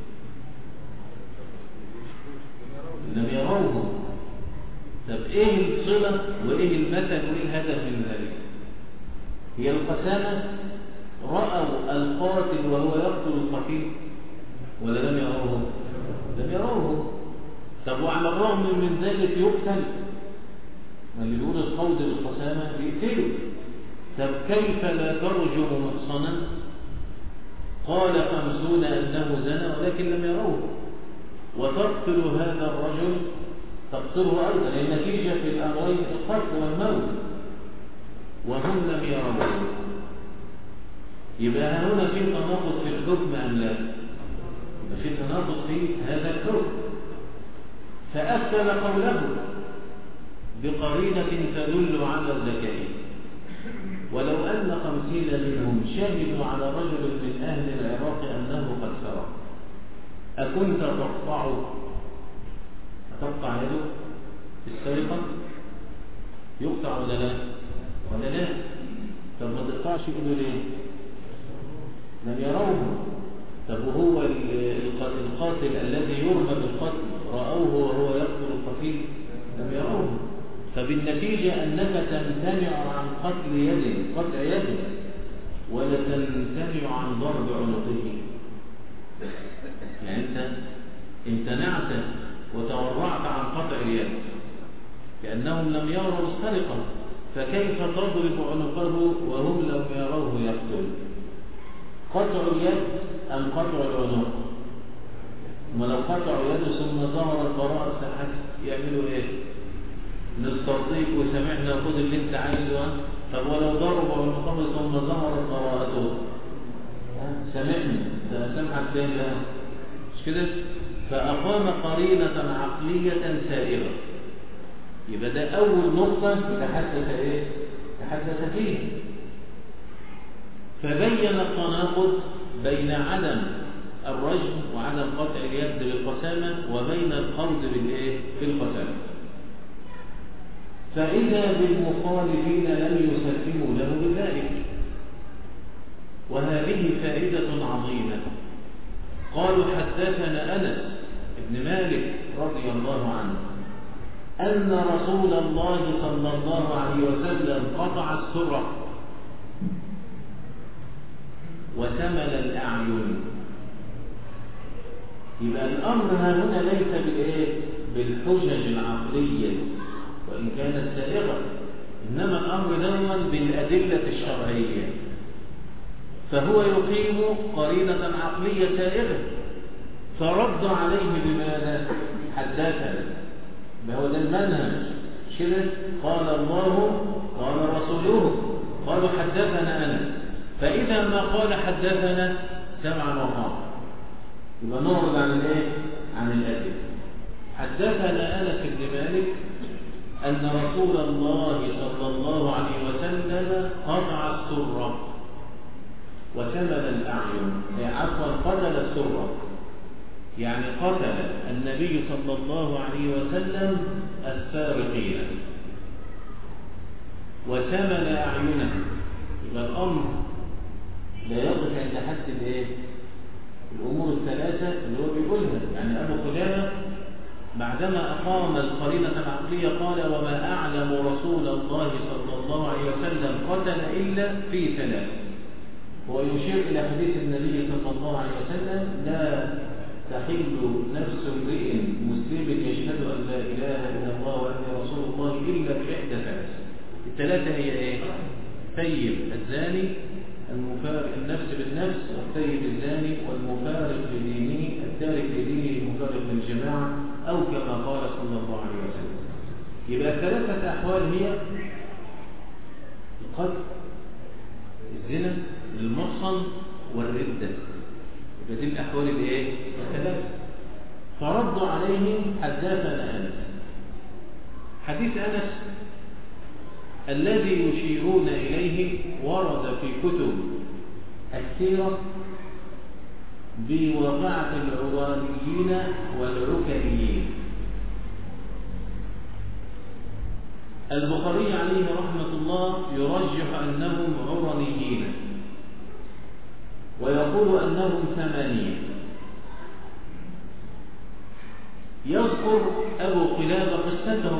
لم يروه. طب ايه الصلة وايه المثل وايه الهدف من ذلك؟ هي القسامة رأوا القاتل وهو يقتل القتيل ولا لم يروه؟ لم يروه. طب وعلى الرغم من ذلك يقتل؟ ما اللي بيقول القول بالقسامة يقتله. طب كيف لا ترجم محصنا؟ قال: خمسون أنه زنى ولكن لم يروه. وتقتل هذا الرجل تقتله أيضا، لأن نتيجة في الأمرين القتل والموت وهم لم يروه. يبقى هنا في تناقض في الحكم أم لا؟ يبقى في تناقض في هذا الحكم. فأكل قوله بقرينة تدل على الذكاء. ولو أن خمسين منهم شهدوا على رجل من أهل العراق أنه قد سرق، أكنت تقطعه؟ أتقطع يده في السرقة؟ يقطع ولا لا؟ ولا لا؟ طب ما تقطعش يده ليه؟ لم يروه. طب وهو القاتل الذي يرمى بالقتل رأوه وهو يقتل القتيل؟ لم يروه. فبالنتيجة أنك تمتنع عن قتل يد قطع يده ولا تمتنع عن ضرب عنقه. يعني أنت امتنعت وتورعت عن قطع اليد لأنهم لم يروا السرقة، فكيف تضرب عنقه وهم لم يروه يقتل؟ قطع اليد أم قطع العنق؟ ما لو قطعوا يده ثم ظهر البراءة ساحته يعملوا ايه؟ نسترضيك وسمعنا وخذ اللي انت عايزه. طب ولو ضربوا عنقه ثم ظهرت براءته سامحني، سامحك فين بقى؟ مش كده؟ فأقام قرينة عقلية سائغة. يبقى ده أول نقطة تحدث إيه؟ تحدث فيه. فبين التناقض بين عدم الرجم وعدم قطع اليد بالقسامة وبين القبض بالإيه؟ بالقسامة. فإذا بالمخالفين لم يسلموا له بذلك. وهذه فائدة عظيمة. قالوا حدثنا أنس بن مالك رضي الله عنه أن رسول الله صلى الله عليه وسلم قطع السرة وسمل الأعين. يبقى الأمر هنا ليس بالإيه؟ بالحجج العقلية وإن كانت سائغة، إنما الأمر دائما بالأدلة الشرعية. فهو يقيم قرينة عقلية سائغة فرد عليه بماذا؟ حدثنا. ما هو ده المنهج كده؟ قال الله قال رسوله قالوا حدثنا أنا. فإذا ما قال حدثنا سمعا وطاعة يبقى نعرض عن الايه؟ عن الأدلة. حدثنا أنس بن مالك أن رسول الله صلى الله عليه وسلم قطع السرة وسمل الأعين، عفوا قتل السرة، يعني قتل النبي صلى الله عليه وسلم السارقين وسمل أعينهم. يبقى الأمر لا يقف عند حد الايه؟ الأمور الثلاثة اللي هو بيقولها. يعني أبو قلابة بعدما أقام القرينة العقلية قال وما أعلم رسول الله صلى الله عليه وسلم قتل إلا في ثلاث. هو يشير إلى حديث النبي صلى الله عليه وسلم لا تحل نفس امرئ مسلم يشهد أن لا إله إلا الله وأني رسول الله إلا بإحدى ثلاث. الثلاثة هي إيه؟ ثيب الزاني، المفارق النفس بالنفس، والثيب الزاني، والمفارق لدينه، التارك لدينه المفارق للجماعة، أو كما قال صلى الله عليه وسلم. يبقى ثلاثة أحوال هي القتل، الزنا، المحصن، والردة. يبقى دي الأحوال الإيه؟ الثلاثة. فردوا عليه حدثنا أنس. حديث أنس الذي يشيرون إليه ورد في كتب السيرة بوقعة العرانيين والعكريين. البخاري عليه رحمة الله يرجح أنهم عرانيين ويقول أنهم ثمانية. يذكر أبو قلابة قصتهم،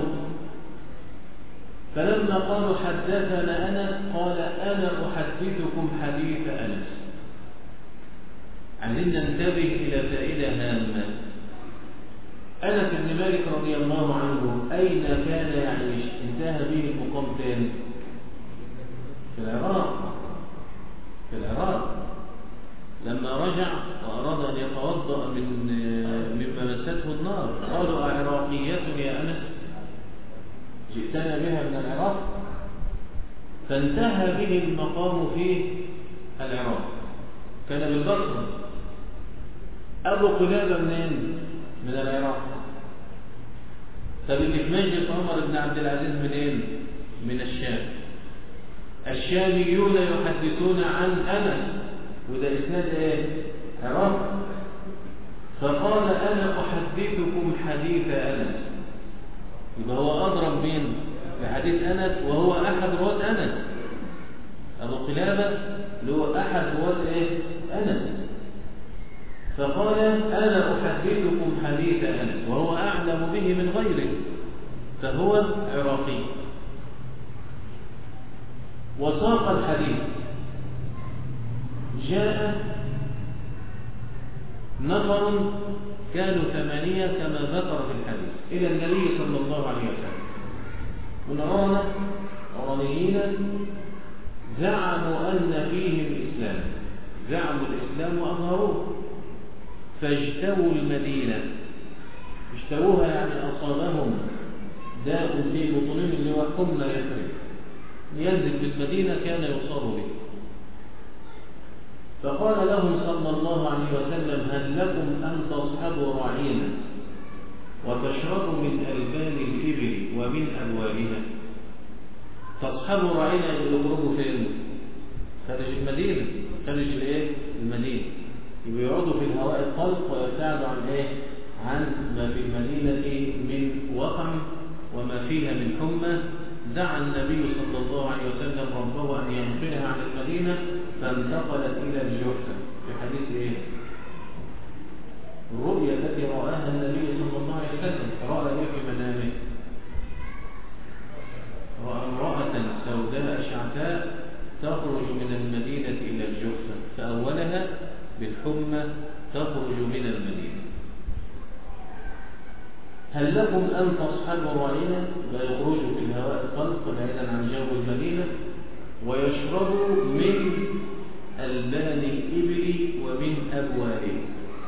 فلما قالوا حدثنا أنس قال أنا أحدثكم حديث أنس. عايزين ننتبه إلى فائدة هامة. أنس بن مالك رضي الله عنه أين كان يعيش؟ انتهى به المقام فين؟ في العراق. في العراق لما رجع وأراد أن يتوضأ من مما مسته النار قالوا أعراقية يا أنس جئتنا بها من العراق؟ فانتهى به المقام في العراق، كان بالبصرة. أبو قلابة منين؟ من العراق. طب اللي في مجلس عمر بن عبد العزيز منين؟ من الشام. الشاميون يحدثون عن أنس، وده إسناد إيه؟ عراق. فقال أنا أحدثكم حديث أنس. يبقى هو أضرب مين بحديث أنس وهو أحد رواة أنس. أبو قلابة اللي هو أحد رواة إيه؟ أنس. فقال أنا أحدثكم حديث أنس وهو أعلم به من غيره، فهو عراقي. وساق الحديث. جاء نفر كانوا ثمانية كما ذكر في الحديث إلى النبي صلى الله عليه وسلم، ونرانا عرانيين زعموا أن فيهم الإسلام، زعموا الإسلام وأظهروه، فاجتووا المدينة. اجتووها يعني أصابهم داء في بطونهم اللي هو حمى يثرب، ينزل بالمدينة كان يصاب به. فقال لهم صلى الله عليه وسلم هل لكم أن تصحبوا راعينا وتشربوا من ألبان الإبل ومن أبوالها؟ تصحبوا راعينا يخرجوا فين؟ خارج المدينة، خارج الايه؟ المدينة. يبقى يقعدوا في الهواء الطلق ويبتعدوا عن ايه؟ عن ما في المدينة من وقع وما فيها من حمى. دعا النبي صلى الله عليه وسلم ربه أن ينقلها عن المدينة، فانتقلت إلى الجحفة. في حديث إيه؟ الرؤيا التي رآها النبي صلى الله عليه وسلم، رأى إيه في منامه؟ رأى امرأة سوداء شعثاء تخرج من المدينة إلى الجحفة، فأولها بالحمى تخرج من المدينة. هل لكم أن تصحبوا راعينا ويخرجوا في الهواء الطلق بعيدا عن جو المدينة ويشربوا من ألبان الإبل ومن أبوالها؟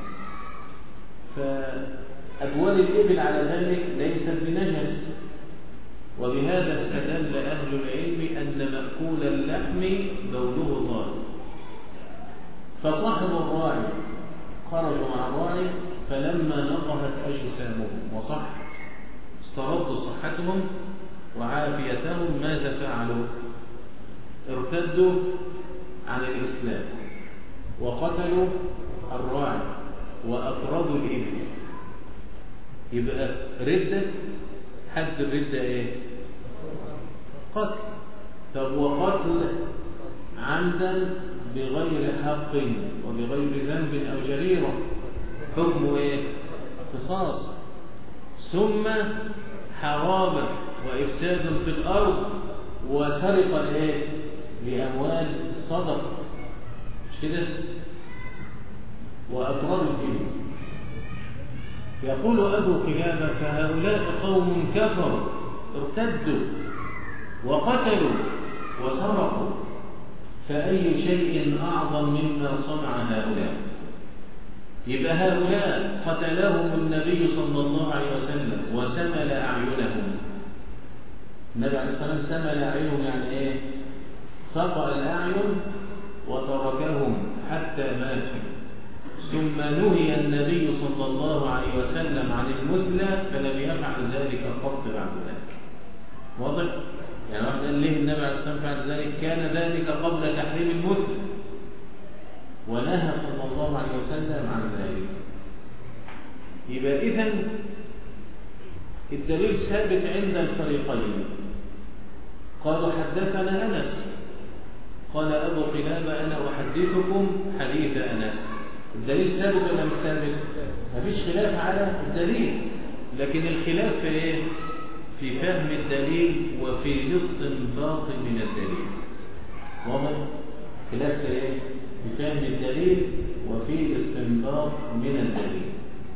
فأبوال الإبل على ذلك ليست بنجس، وبهذا استدل أهل العلم أن مأكول اللحم بوله ظاهر. فصاحب الراعي خرجوا مع الراعي فلما نقهت أجسامهم وصح استردوا صحتهم وعافيتهم ماذا فعلوا؟ ارتدوا عن الإسلام وقتلوا الراعي وأطردوا الإبل. يبقى ردة، حد الردة ايه؟ قتل. طب وقتل عمدا بغير حق وبغير ذنب أو جريرة حكمه ايه؟ قصاص. ثم حرابة وإفساد في الأرض وسرقة ايه؟ لأموال الصدقة، مش كده؟ وأطراد الإبل. يقول أبو قلابة فهؤلاء قوم كفروا ارتدوا وقتلوا وسرقوا، فأي شيء أعظم مما صنع هؤلاء؟ يبقى هؤلاء قتلهم النبي صلى الله عليه وسلم وسمل أعينهم. النبي عليه الصلاة والسلام سمل أعينهم يعني إيه؟ سقى الأعين وتركهم حتى ماتوا. ثم نهي النبي صلى الله عليه وسلم عن المثلى فلم يفعل ذلك قط بعد ذلك. واضح؟ يعني واحد قال ليه النبي عليه الصلاة والسلام فعل ذلك؟ كان ذلك قبل تحريم المثلى ونهى صلى الله عليه وسلم عن ذلك. يبقى إذن الدليل ثابت عند الفريقين. قالوا حدثنا أنس، قال أبو قلابة أنا أحدثكم حديث أنس. الدليل ثابت ولا مش ثابت؟ مفيش خلاف على الدليل، لكن الخلاف في ايه؟ في فهم الدليل وفي الاستنباط من الدليل. واضح؟ خلاف في ايه؟ في فهم الدليل وفي الاستنباط من الدليل.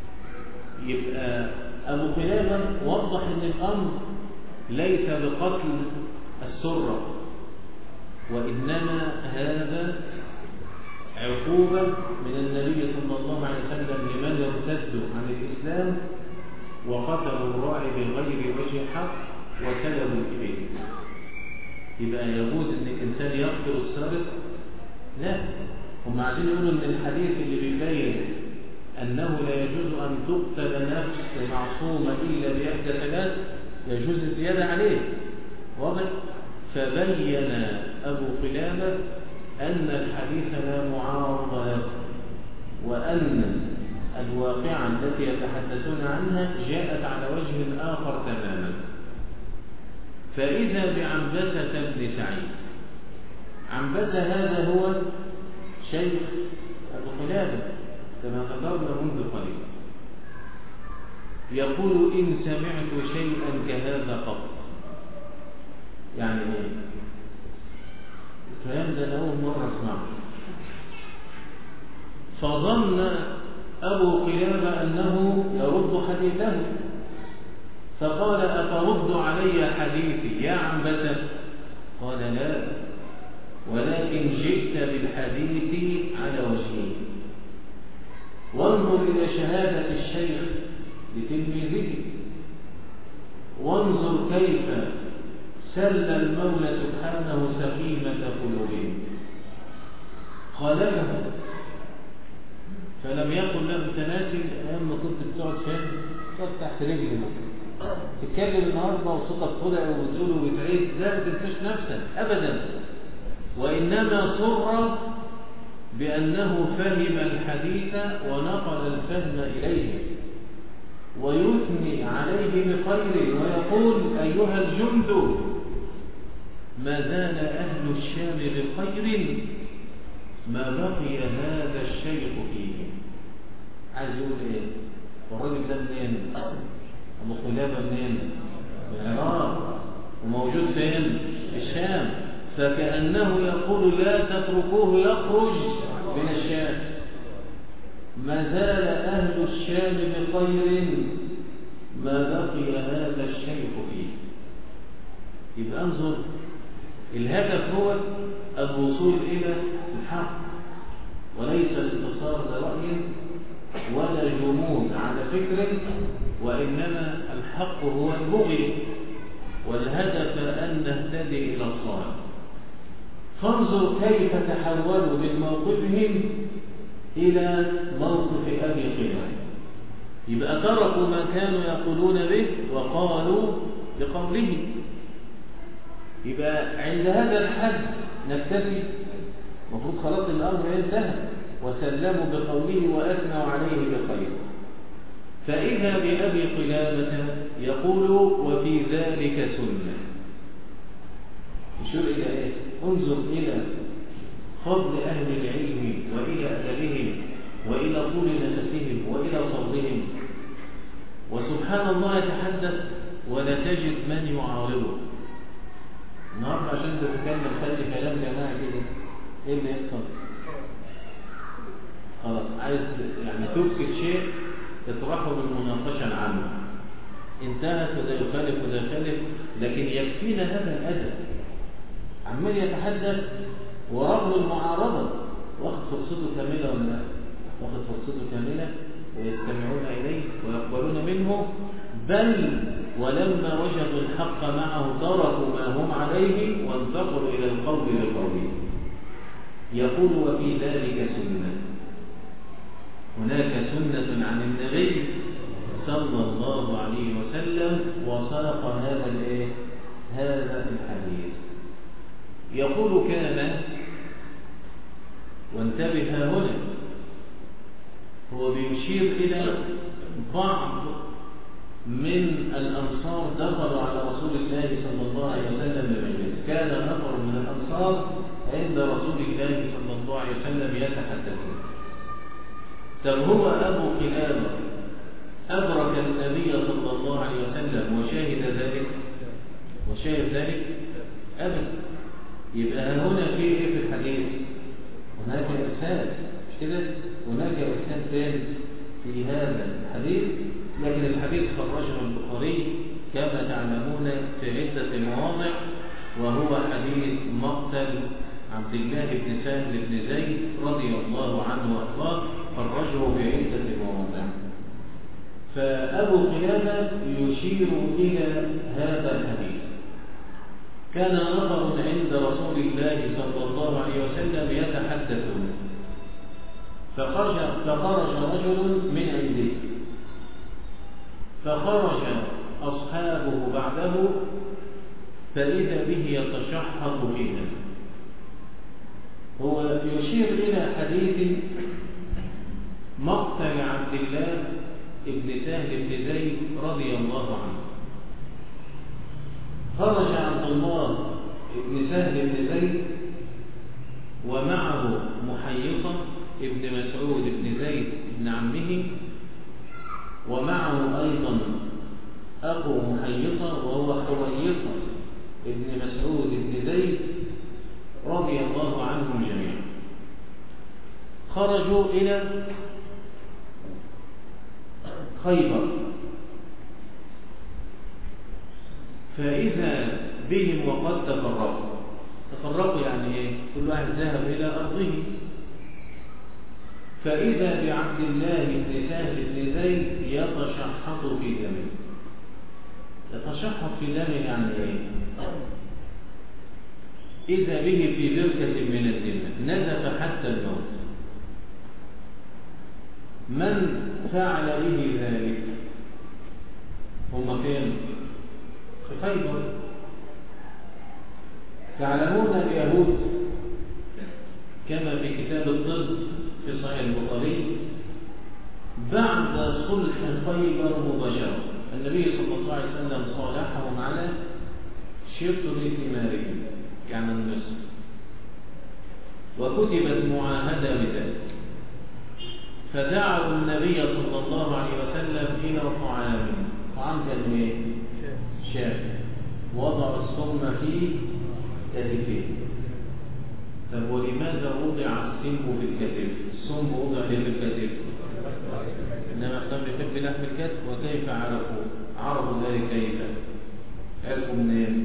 يبقى أبو قلابة وضح أن الأمر ليس بقتل السرة، وإنما هذا عقوبة من النبي صلى الله عليه وسلم لمن ارتدوا عن الإسلام وقتلوا الراعي بغير وجه حق وسلبوا الإبل. يبقى يجوز أن الإنسان يقتل السارق؟ لا، هم عايزين يقولوا أن الحديث اللي بيبين أنه لا يجوز أن تقتل نفس معصومة إلا بإحدى ثلاث يجوز الزيادة عليه. واضح؟ فبين أبو قلابة أن الحديث لا معارض له، وأن الواقعة التي يتحدثون عنها جاءت على وجه آخر تماما. فإذا بعنبسة بن سعيد. عنبسة هذا هو شيخ أبو قلابة كما ذكرنا منذ قليل، يقول إن سمعت شيئا كهذا قط. يعني إيه الكلام ده؟ أول مرة أسمعه. فظن أبو قلابة أنه يرد حديثه، فقال أترد علي حديثي يا عنبسة؟ قال لا، ولكن جئت بالحديث على وجهه. وانظر إلى شهادة الشيخ لتلميذه، وانظر كيف سل المولى سبحانه سقيمة قلوبهم. خالفه فلم يقل له أنت ناسي أيام ما كنت بتقعد فين؟ تقعد تحت رجلي مثلا، تتكلم النهارده وصوتك طلع وبتقول وبتعيد، لا ما تنساش نفسك أبدا، وإنما سر بأنه فهم الحديث ونقل الفهم إليه، ويثني عليه بخير ويقول أيها الجند ما زال أهل الشام بخير ما بقي هذا الشيخ فيه. عايز يقول ايه؟ والراجل ده منين؟ ابو قلابه منين؟ من العراق، وموجود فين؟ في الشام. فكأنه يقول لا تتركوه يخرج من الشام، ما زال أهل الشام بخير ما بقي هذا الشيخ فيه. يبقى انظر، الهدف هو الوصول إلى الحق، وليس الانتصار لرأي ولا جمود على فكر، وإنما الحق هو البغي، والهدف أن نهتدي إلى الصواب. فانظر كيف تحولوا من موقفهم إلى موقف أبي قلابة. يبقى تركوا ما كانوا يقولون به وقالوا بقوله. يبقى عند هذا الحد نكتفي، المفروض خلاص الأمر انتهى، وسلموا بقوله وأثنوا عليه بخير. فإذا بأبي قلابة يقول وفي ذلك سنة. يشير إلى إيه؟ انظر إلى فضل أهل العلم وإلى أدبهم وإلى طول نفسهم وإلى صبرهم. وسبحان الله يتحدث ولا تجد من يعارضه. النهارده عشان تتكلم خلي كلام جماعي كده، ايه اللي يحصل؟ خلاص عايز يعني تبكت شيء تطرحه بالمناقشه العامه، انتهت وده يخالف وده يخالف، لكن يكفينا هذا الادب. عمال يتحدث ورغم المعارضه واخد فرصته كامله ولا لا؟ واخد فرصته كامله، ويستمعون اليه ويقبلون منه، بل ولما وجدوا الحق معه تركوا ما هم عليه وانتقلوا إلى القول بقوله. يقول وفي ذلك سنة. هناك سنة عن النبي صلى الله عليه وسلم وساق هذا الايه؟ هذا الحديث. يقول كان، وانتبه هنا، هو بيشير إلى بعض من الأنصار دخلوا على رسول الله صلى الله عليه وسلم بمجلس. كان نفر من الأنصار عند رسول الله صلى الله عليه وسلم يتحدثون. طب هو أبو قلابة أدرك النبي صلى الله عليه وسلم وشاهد ذلك وشاهد ذلك أبدا. يبقى هنا في إيه في الحديث؟ هناك إرسال، مش كده؟ هناك إرسال ثاني في هذا الحديث، لكن الحديث خرجه البخاري كما تعلمون في عدة مواضع، وهو حديث مقتل عبد الله بن سهل بن زيد رضي الله عنه وارضاه، خرجه في عدة مواضع. فأبو قلابة يشير إلى هذا الحديث. كان نفر عند رسول الله صلى الله عليه وسلم يتحدثون، فخرج فخرج رجل من عنده، فخرج أصحابه بعده فإذا به يتشحط فيها. هو يشير إلى حديث مقتل عبد الله ابن سهل بن زيد رضي الله عنه. خرج عبد الله ابن سهل بن زيد ومعه محيصة ابن مسعود بن زيد بن عمه، ومعه أيضا أخو محيصة وهو حويصة ابن مسعود بن زيد رضي الله عنهم جميعا. خرجوا إلى خيبر، فإذا بهم وقد تفرقوا. تفرقوا يعني إيه؟ كل واحد ذهب إلى أرضه. فإذا بعبد الله بن سهل بن زيد يتشحط في دمه. يتشحط في دمه يعني إيه؟ إذا به في بركة من الدماء نزف حتى الموت. من فعل به ذلك؟ هم فين؟ في خيبر. تعلمون اليهود كما في كتاب الطب في صحيح البخاري بعد صلح خيبر مباشرة النبي صلى الله عليه وسلم صالحهم على شطر ثمارهم يعني النصف، وكتبت معاهدة بذلك. فدعوا النبي صلى الله عليه وسلم إلى طعام. طعام كان ايه؟ شاف. وضعوا السم في كتفه. طب ولماذا وضع السم في الكتف؟ السم وضع في الكتف انما كان بيحب لحم الكتف. وكيف عرفوا؟ عرفوا ذلك كيف؟ عرفوا منين؟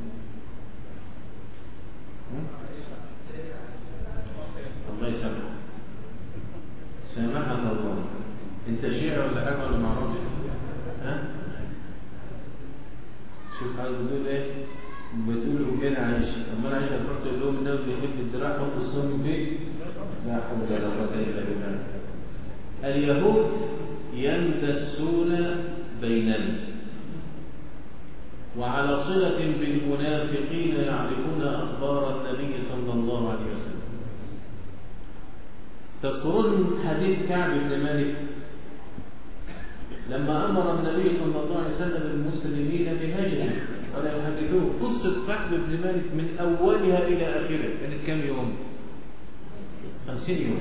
الله يسامحك. سامحك الله. انت شيعي ولا حاجه ولا معرفش؟ ها؟ شوف عايز بتقول ايه؟ بتقولوا كده عايش. اما انا عايش افرت اقول لهم الناس بيحب الدراع حط السم فيه. لا حول ولا قوه الا بالله. اليهود يندسون بيننا وعلى صلة بالمنافقين يعرفون أخبار النبي صلى الله عليه وسلم. تذكرون حديث كعب بن مالك لما أمر النبي صلى الله عليه وسلم المسلمين بهجره ولا يحدثوه. قصة كعب بن مالك من أولها إلى آخرها كانت كم يوم؟ خمسين يوم.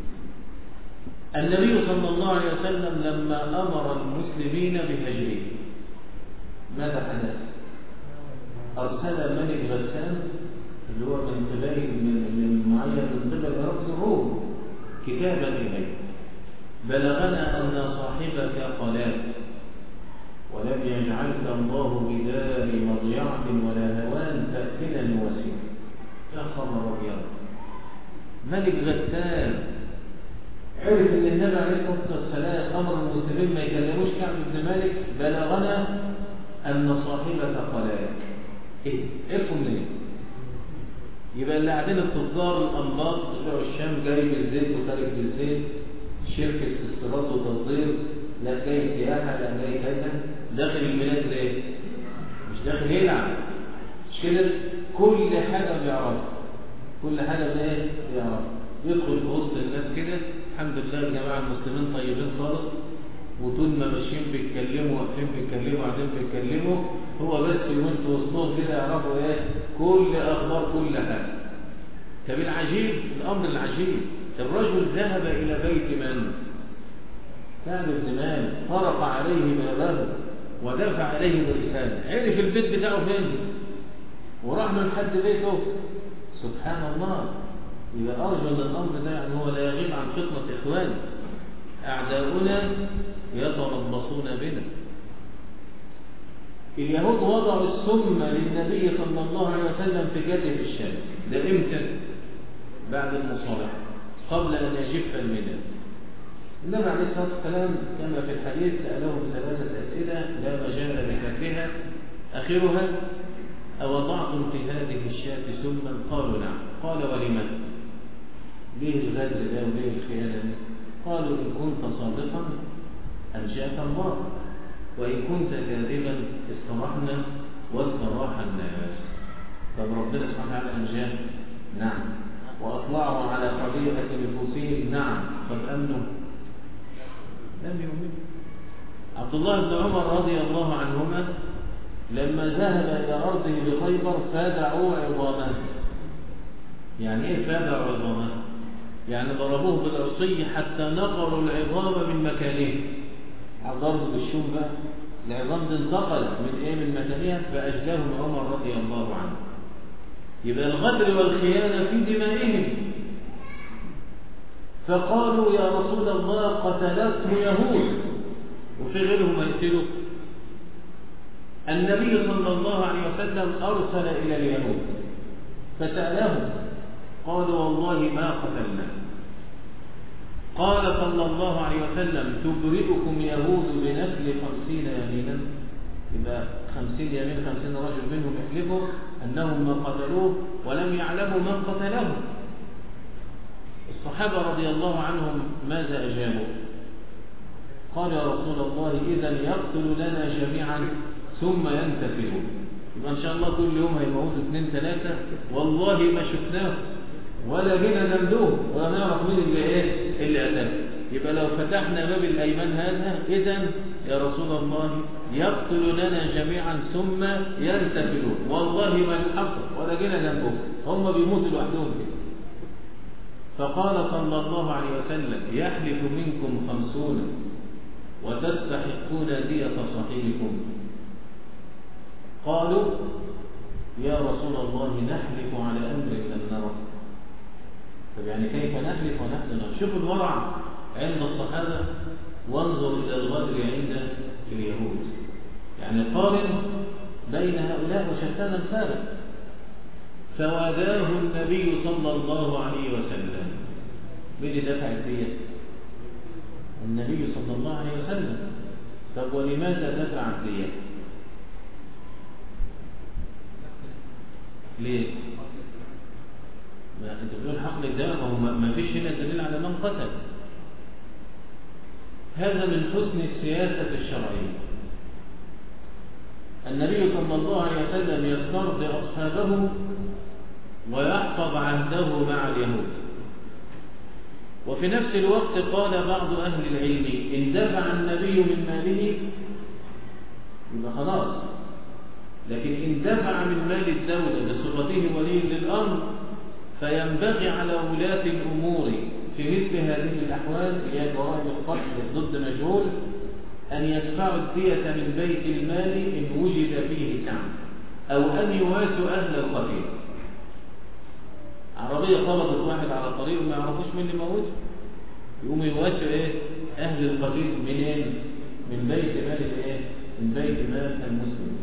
النبي صلى الله عليه وسلم لما أمر المسلمين بهجره ماذا حدث؟ أرسل ملك غسان اللي هو من قبل من معين من قبل رأس الروم كتابا إليه: بلغنا أن صاحبك قلات ولم يجعلك الله بدار مضيعة ولا هوان فأتنا نواسيك. يا خبر أبيض. ملك غسان عرف ان النبي عليه الصلاه والسلام امر المسلمين ما يكلموش كعب بن مالك. بلغنا ان صاحبك قلات. ايه؟ عرفوا منين؟ يبقى اللي قاعدين التجار الانباط بتوع الشام جاي بالزيت وخارج بالزيت، شركه استيراد وتصدير، لا جاي سياحه لا جاي كذا، داخل الميلاد ليه؟ مش داخل يلعب. مش كده؟ كل حاجه بيعرفها. كل حاجه بايه؟ بيعرفها. يدخل في وسط الناس كده. الحمد لله الجماعه المسلمين طيبين خالص، وطول ما ماشيين بيتكلموا واقفين بيتكلموا قاعدين بيتكلموا، هو بس يكون في وسطهم كده يعرفوا ايه؟ كل اخبار كل حاجه. طب العجيب الامر العجيب، الرجل ذهب الى بيت من؟ كعب بن مالك، طرق عليه بابه ودفع عليه الرساله. عرف البيت بتاعه فين وراح له لحد بيته. سبحان الله. يبقى أرجو أن الأمر ده يعني هو لا يغيب عن خطة إخواني. أعداؤنا يتربصون بنا. اليهود وضعوا السم للنبي صلى الله عليه وسلم في كتف الشام. ده إمتى؟ بعد المصالحة قبل أن يجف الميلاد. النبي عليه الصلاة والسلام كما في الحديث سألهم ثلاثة أسئلة لا مجال لذكرها آخرها: أوضعتم في هذه الشاة سما؟ قالوا نعم. قال ولمن؟ ليه الغاز ده وليه الخيانة دي؟ قالوا إن كنت صادقا أنجاك الله، وإن كنت كاذبا استراحنا واستراح الناس. طب ربنا سبحانه وتعالى أنجاه؟ نعم. وأطلعوا على قضية نفوسهم؟ نعم. قد أمنوا. لم يؤمن. عبد الله بن عمر رضي الله عنهما لما ذهب إلى أرضه بخيبر فادعوا عظامه. يعني إيه فادعوا عظامه؟ يعني ضربوه بالعصي حتى نقلوا العظام من مكانه. ضربوا بالشوم بقى العظام دي انتقلت من إيه من مكانها فأجلاهم عمر رضي الله عنه. يبقى الغدر والخيانة في دمائهم. فقالوا يا رسول الله قتلته يهود وفي غيرهم يقتلوا. النبي صلى الله عليه وسلم أرسل إلى اليهود فسألهم قالوا والله ما قتلنا. قال صلى الله عليه وسلم تبرئكم يهود بنسل خمسين يمينا. يبقى خمسين يمين خمسين رجل منهم يحلفوا أنهم ما قتلوه ولم يعلموا من قتله. الصحابة رضي الله عنهم ماذا أجابوا؟ قال يا رسول الله إذن يقتل لنا جميعا ثم ينتفلون. يبقى إن شاء الله كل يوم هيموتوا اثنين ثلاثة والله ما شفناه ولا جينا نمدوه ولا نعرف مين اللي ايه اللي قتله. يبقى لو فتحنا باب الأيمان هذا إذن يا رسول الله يقتل لنا جميعا ثم ينتفلون والله ما حصل ولا جينا نمدوه هم بيموتوا لوحدهم. فقال صلى الله عليه وسلم يحلف منكم خمسون وتستحقون دية صحيحكم. قالوا يا رسول الله نحلف على أمر لم نره. طب يعني كيف نحلف ونحن نره؟ شوفوا الورع عند الصحابة وانظر إلى الغدر عند اليهود. يعني قارن بين هؤلاء وشتان الفارق. فواداه النبي صلى الله عليه وسلم. من اللي دفع الدية؟ النبي صلى الله عليه وسلم. طب ولماذا دفع الدية؟ ليه؟ ما انت بتقول حقن الدم وهو ما فيش هنا دليل على من قتل. هذا من حسن السياسة الشرعية. النبي صلى الله عليه وسلم يسترضي أصحابه ويحفظ عهده مع اليهود. وفي نفس الوقت قال بعض أهل العلم إن دفع النبي من ماله يبقى خلاص، لكن إن دفع من مال الدولة بصفته ولي للأمر فينبغي على ولاة الأمور في مثل هذه الأحوال اللي هي جرائم القتل ضد مجهول أن يدفعوا الدية من بيت المال إن وجد فيه سعة أو أن يواسوا أهل القتيل. عربية خبطت واحد على الطريق وما يعرفوش مين اللي موت يقوموا يواسوا إيه؟ أهل القتيل منين؟ من بيت مال إيه؟ من بيت مال المسلم.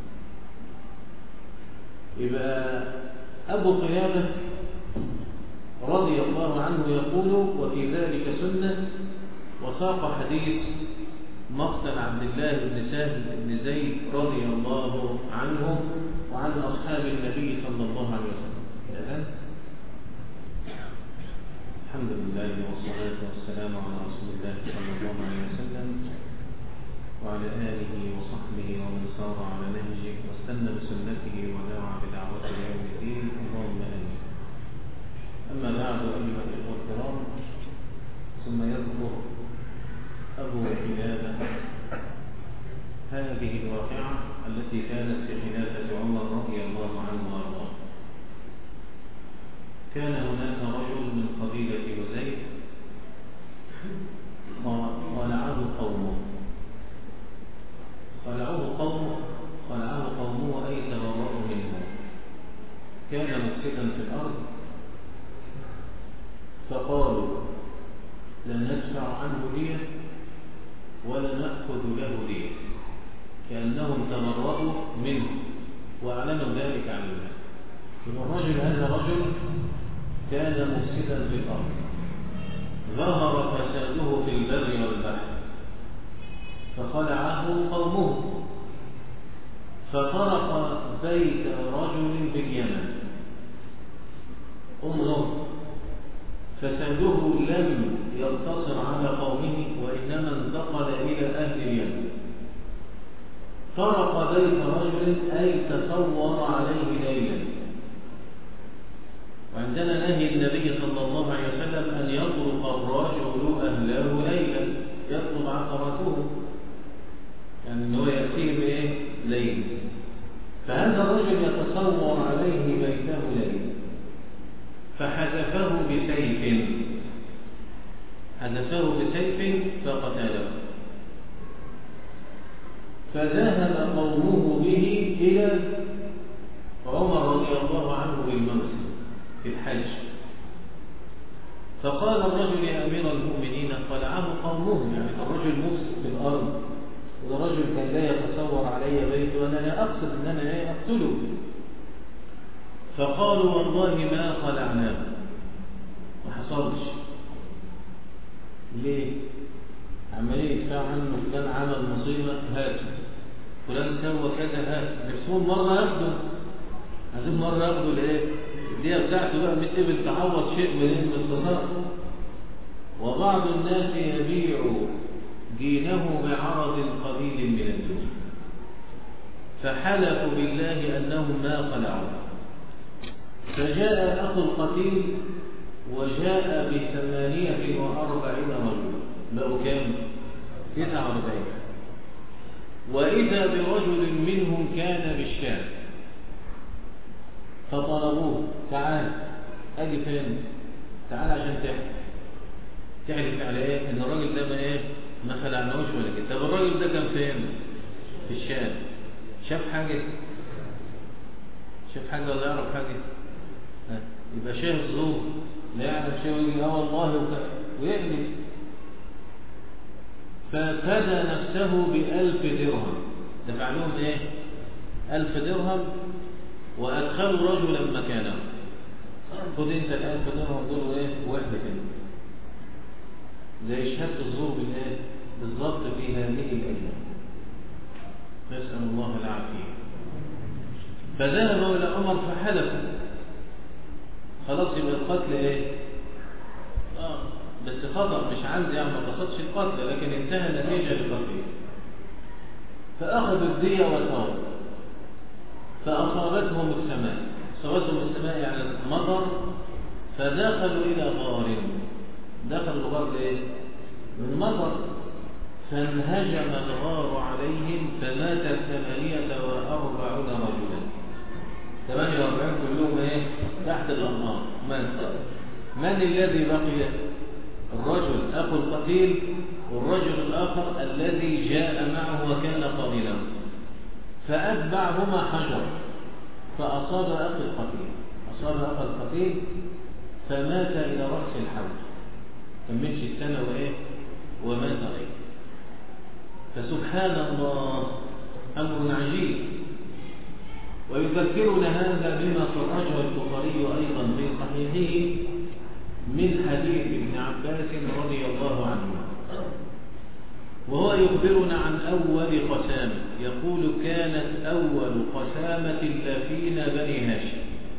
يبقى أبو قلابة رضي الله عنه يقول وفي ذلك سنة، وساق حديث مقتل عبد الله بن سهل بن زيد رضي الله عنه وعن أصحاب النبي صلى الله عليه وسلم. الآن الحمد لله والصلاة والسلام على رسول الله صلى الله عليه وسلم وعلى آله وصحبه ومن سار على نهجه واستنى بسنته ودعا بدعوته يوم الدين. اللهم آمين. أما بعد أيها الإخوة الكرام، ثم يذكر أبو قلابة هذه الواقعة التي كانت في خلافة عمر رضي الله عنه وأرضاه. كان هناك رجل من قبيلة وزيد خلعه قومه خلعه قومه خلعه قومه أي تبرأوا منه. كان مفسدا في الأرض فقالوا لا ندفع عنه دية ولا نأخذ له دية، كأنهم تبرأوا منه وأعلنوا ذلك عن الله. الرجل هذا رجل كان مفسدا في الأرض، ظهر فساده في البر والبحر، فخلعه قومه فطرق بيت رجل باليمن. انظر، فساده لم يقتصر على قومه وإنما انتقل إلى أهل اليمن. طرق بيت رجل أي تصور عليه ليلا. وعندنا نهي النبي صلى الله عليه وسلم أن يطرق الرجل أهله ليلا، يطرق يعني ان هو يأتيه بايه؟ ليل. فهذا الرجل يتصور عليه بيته ليل فحذفه بسيف حذفه بسيف فقتله. فذهب قومه به إلى عمر رضي الله عنه بالموسم في الحج، فقال الرجل يا أمير المؤمنين خلعه قومه، يعني الرجل مفسد في الأرض، والرجل كان لا يتصور علي بيت وأنا لا أقصد أن أنا أقتله. فقالوا والله ما خلعناه، ما حصلش. ليه؟ عمالين يدفع عنه فلان عمل مصيبة هات، فلان سوى كذا هات، نفسهم مرة ياخدوا، عايزين مرة ياخدوا الايه؟ الدية بتاعته بقى من ابن تعوض شيء من المستصار. وبعض الناس يبيع دينه بعرض قليل من الدنيا، فحلفوا بالله أنهم ما خلعوا. فجاء أخو القتيل وجاء بثمانية وأربعين رجلا، بقوا كام؟ تسعة وأربعين. وإذا برجل منهم كان بالشام فطلبوه تعال أجي فين؟ تعال عشان تحلف. تحلف على إيه؟ إن الراجل ده ما إيه؟ ما خلعناهوش ولا كده. طب الراجل ده كان فين؟ في الشام. شاف حاجة؟ شاف حاجة ولا يعرف حاجة؟ ها. يبقى شاف ظهور لا يعرف شيء ويجي اه والله ويقلب. ففدى نفسه بألف درهم، دفع لهم ايه؟ ألف درهم وأدخلوا رجلا مكانه. خد انت الألف درهم دول ايه؟ واحد كده زي شهادة الظهور بالايه؟ بالضبط في هذه الأيام. نسأل الله العافية. فذهبوا إلى عمر فحلفوا خلاص يبقى القتل ايه؟ اه بس خطأ مش عندي، يعني ما قصدش القتل لكن انتهى نتيجة للقتل. فأخذوا الدية والثار فأصابتهم السماء، أصابتهم السماء يعني المطر، فدخلوا إلى غار. دخلوا الغار ليه؟ من مطر. فانهجم الغار عليهم فمات ثمانية وأربعون رجلا. ثمانية وأربعين كلهم ايه؟ تحت الأنهار. من من الذي بقي؟ الرجل أخو القتيل والرجل الآخر الذي جاء معه وكان قاتلا. فأتبعهما حجر فأصاب أخي القتيل، أصاب أخي القتيل فمات إلى رأس الحوض، كملش السنة وإيه؟ ومات غيره. فسبحان الله أمر عجيب. ويذكرنا هذا بما خرجه البخاري أيضا في صحيحه من حديث ابن عباس رضي الله عنه، وهو يخبرنا عن أول قسامة. يقول كانت أول قسامة لفين بني هاشم.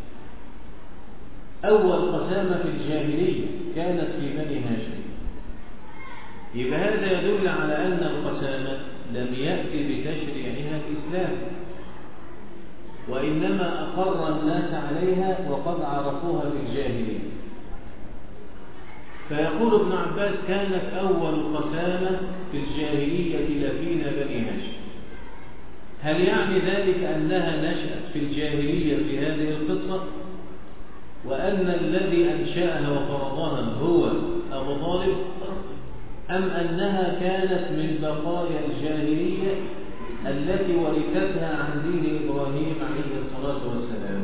أول قسامة في الجاهلية كانت في بني هاشم. يبقى هذا يدل على أن القسامة لم يأتي بتشريعها الإسلام، وإنما أقر الناس عليها وقد عرفوها في الجاهلية. فيقول ابن عباس كانت أول قسامة في الجاهلية لفين بني هاشم. هل يعني ذلك أنها نشأت في الجاهلية في هذه القصة، وأن الذي أنشأها وفرضها هو أبو طالب، أم أنها كانت من بقايا الجاهلية التي ورثتها عن دين إبراهيم عليه الصلاة والسلام؟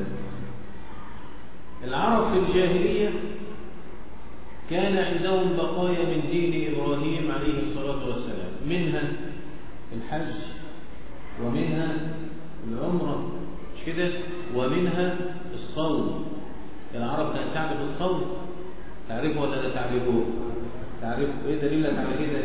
العرب في الجاهلية كان عندهم بقايا من دين إبراهيم عليه الصلاة والسلام، منها الحج ومنها العمرة مش كده، ومنها الصوم. العرب كانت تعرف الصوم، تعرفه ولا لا تعرفه؟ تعرفه. ايه دليلك على كده؟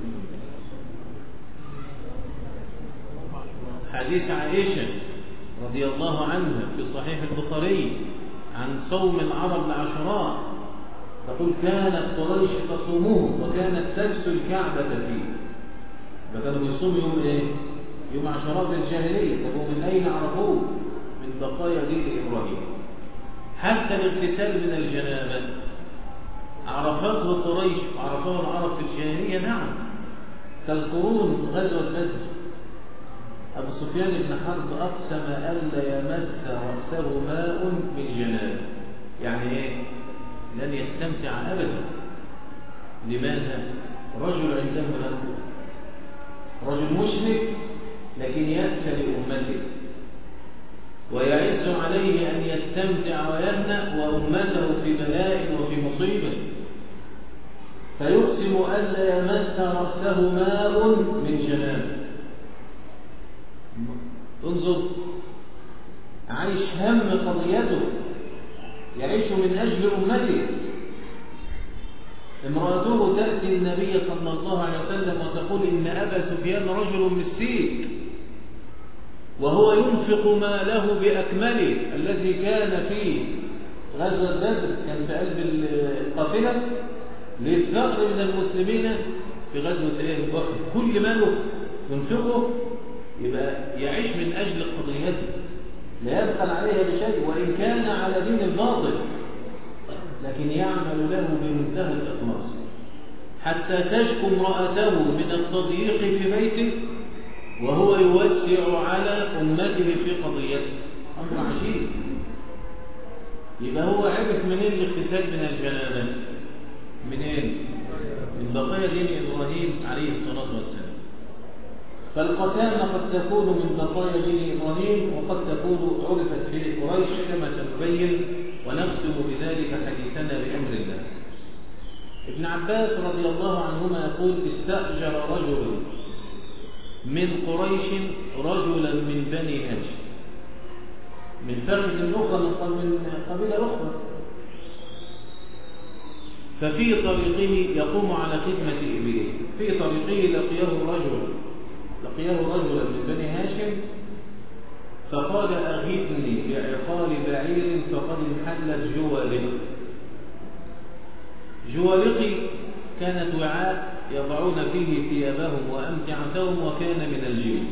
حديث عائشة رضي الله عنها في صحيح البخاري عن صوم العرب لعاشوراء، تقول كانت قريش تصومه وكانت تجس الكعبة فيه. فكانوا بيصوموا يوم ايه؟ يوم عاشوراء في الجاهلية. طب ومن أين عرفوه؟ من بقايا دين إبراهيم. حتى الاغتسال من الجنابة عرفته قريش وعرفه العرب في الجاهلية. نعم، تذكرون غزوة بدر أبو سفيان بن حرب أقسم ألا يمس رأسه ماء من جنابه، يعني إيه؟ لن يستمتع أبدا. لماذا؟ رجل عنده نفس، رجل مشرك لكن يأسى لأمته ويعز عليه أن يستمتع ويهنأ وأمته في بلاء وفي مصيبة، فيقسم ألا يمس رأسه ماء من جنابه. انظر، عايش هم قضيته، يعيش من أجل أمته. امرأته تأتي النبي صلى الله عليه وسلم وتقول إن أبا سفيان رجل مسكين، وهو ينفق ماله بأكمله الذي كان في غزوة بدر، كان في قلب القافلة للثأر من المسلمين في غزوة ايه؟ أحد، كل ماله ينفقه، يبقى يعيش من أجل قضيته لا يبخل عليها بشيء وإن كان على دين الباطل، لكن يعمل له بمنتهى الإخلاص حتى تشكو امرأته من التضييق في بيته وهو يوسع على أمته في قضيته. أمر عجيب. يبقى هو عرف منين الاغتسال من الجنابة؟ منين؟ من بقايا دين إبراهيم عليه الصلاة والسلام. فالقتامة قد تكون من بقايا دين إبراهيم وقد تكون عرفت في قريش كما سنبين، ونختم بذلك حديثنا بأمر الله. ابن عباس رضي الله عنهما يقول استأجر رجل من قريش رجلا من بني هاشم، من فرد أخرى من قبيلة أخرى، ففي طريقه يقوم على خدمة إبله، في طريقه لقيه رجل لقيه رجلا من بني هاشم فقال أغثني بعقال بعير فقد انحلت جوالق. جوالقي كانت وعاء يضعون فيه ثيابهم وأمتعتهم وكان من الجلد،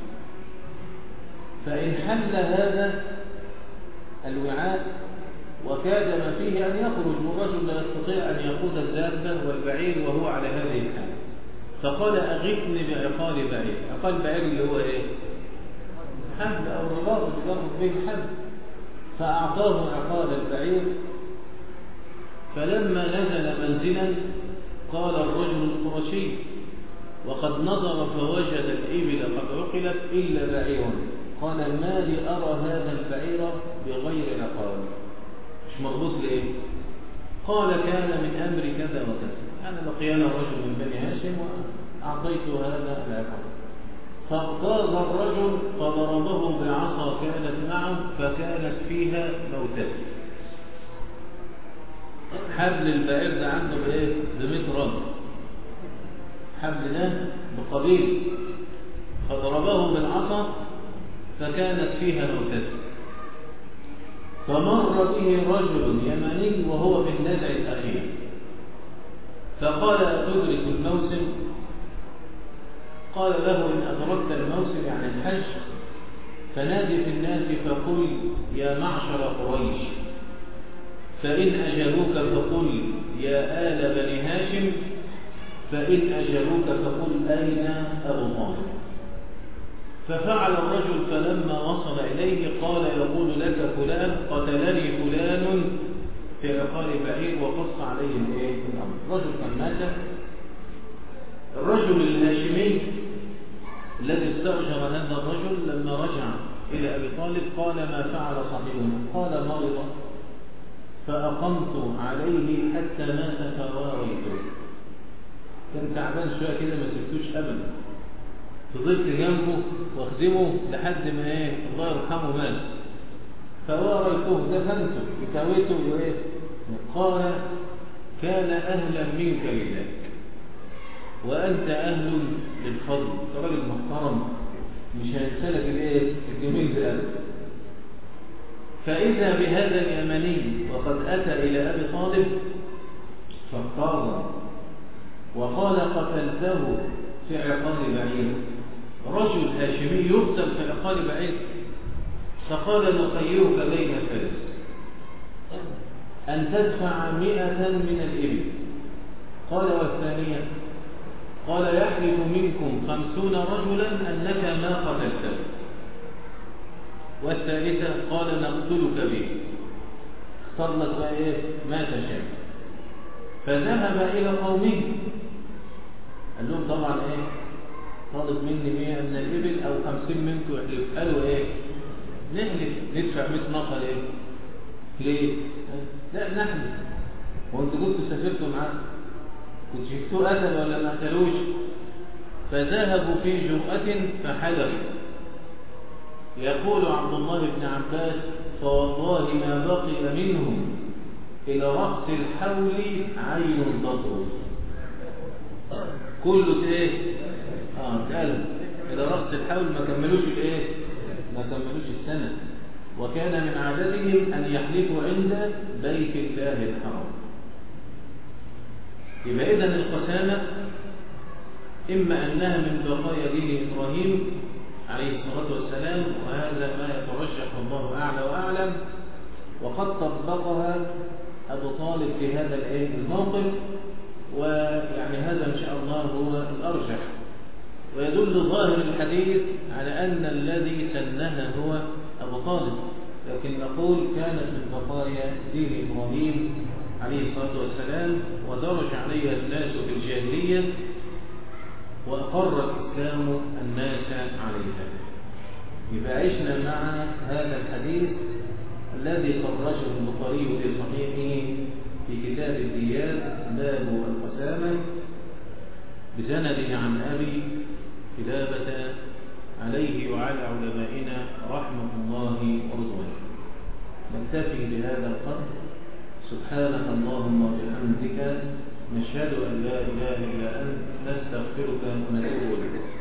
فإن حل هذا الوعاء وكاد ما فيه أن يخرج والرجل لا يستطيع أن يقود الدابة والبعير وهو على هذه الحال، فقال أغثني بعقال بعير. عقال بعير اللي هو إيه؟ حبل أو رباط يربط به الحبل، فأعطاه عقال البعير. فلما نزل منزلا قال الرجل القرشي وقد نظر فوجد الإبل قد عقلت إلا بعير، قال ما لي أرى هذا البعير بغير عقال، مش مربوط لإيه؟ قال كان من أمر كذا وكذا، أنا لقينا رجل من بني هاشم وأعطيته هذا العقال. فاغتاظ الرجل فضربه بعصا كانت معه فكانت فيها موتة. حبل البعير ده عنده بايه؟ بمئة رجل، حبل ده بقبيل، فضربه بالعصا فكانت فيها موتة. فمر به رجل يمني وهو من نزع الأخير فقال أتدرك الموسم؟ قال له إن أدركت الموسم يعني الحج فنادي في الناس فقل يا معشر قريش، فإن أجابوك فقل يا آل بني هاشم، فإن أجابوك فقل أين أبو طالب. ففعل الرجل فلما وصل إليه قال يقول لك فلان قتلني فلان في عقال بعير وقص عليه الإيه؟ الأمر. الرجل كان مات. الرجل الهاشمي الذي استأجر هذا الرجل لما رجع إلى أبي طالب قال ما فعل صاحبنا؟ قال مرض فأقمت عليه حتى مات فواريته. كان تعبان شوية كده ما سبتوش أبدا، فضلت جنبه واخدمه لحد ما ايه الله يرحمه مات، فواريته دفنته بكويته وايه. قال كان أهلا منك لذلك وأنت أهل للفضل، راجل محترم مش هينسلك الايه الجميل ده. فإذا بهذا اليمني وقد أتى إلى أبي طالب فاقتاض وقال قتلته في عقال بعير. رجل هاشمي يقتل في عقال بعير. فقال نخيرك بين ثلاث، أن تدفع مئة من الإبل. قال والثانية؟ قال يحلف منكم خمسون رجلا أنك ما قتلته، والثالثة قال نقتلك به، اختار لك بقى إيه ما تشاء. فذهب إلى قومه قال لهم طبعا إيه طالب مني مية من الإبل أو خمسين منكم يحلف. قالوا إيه نحلف ندفع مئة ناقة ليه؟ ليه؟ لا نحلف. وانتوا كنتوا سافرتوا معاه كنت شفتوه قتل ولا ما قتلوش؟ فذهبوا في جرأة فحلفوا. يقول عبد الله بن عباس فوالله ما بقي منهم إلى رأس الحول عين تطرف. كله ايه؟ اه اتقلب إلى رأس الحول، ما كملوش الايه؟ ما كملوش السنة. وكان من عادتهم أن يحلفوا عند بيت الله الحرام. يبقى إذن القسامة إما أنها من بقايا دين إبراهيم عليه الصلاة والسلام، وهذا ما يترجح والله أعلى وأعلم، وقد طبقها أبو طالب في هذا الموقف، ويعني هذا إن شاء الله هو الأرجح. ويدل ظاهر الحديث على أن الذي سنها هو أبو طالب، لكن نقول كانت من بقايا دين إبراهيم عليه الصلاة والسلام، ودرج عليها الناس في الجاهلية، وأقر الإسلام الناس عليها. يبقى عشنا مع هذا الحديث الذي خرجه البخاري في صحيحه في كتاب الديات باب القسامة بسنده عن أبي كلابة عليه وعلى علمائنا رحمة الله ورضوانه. نكتفي بهذا القدر. سبحانك اللهم وبحمدك نشهد أن لا إله إلا أنت نستغفرك ونتوب إليك.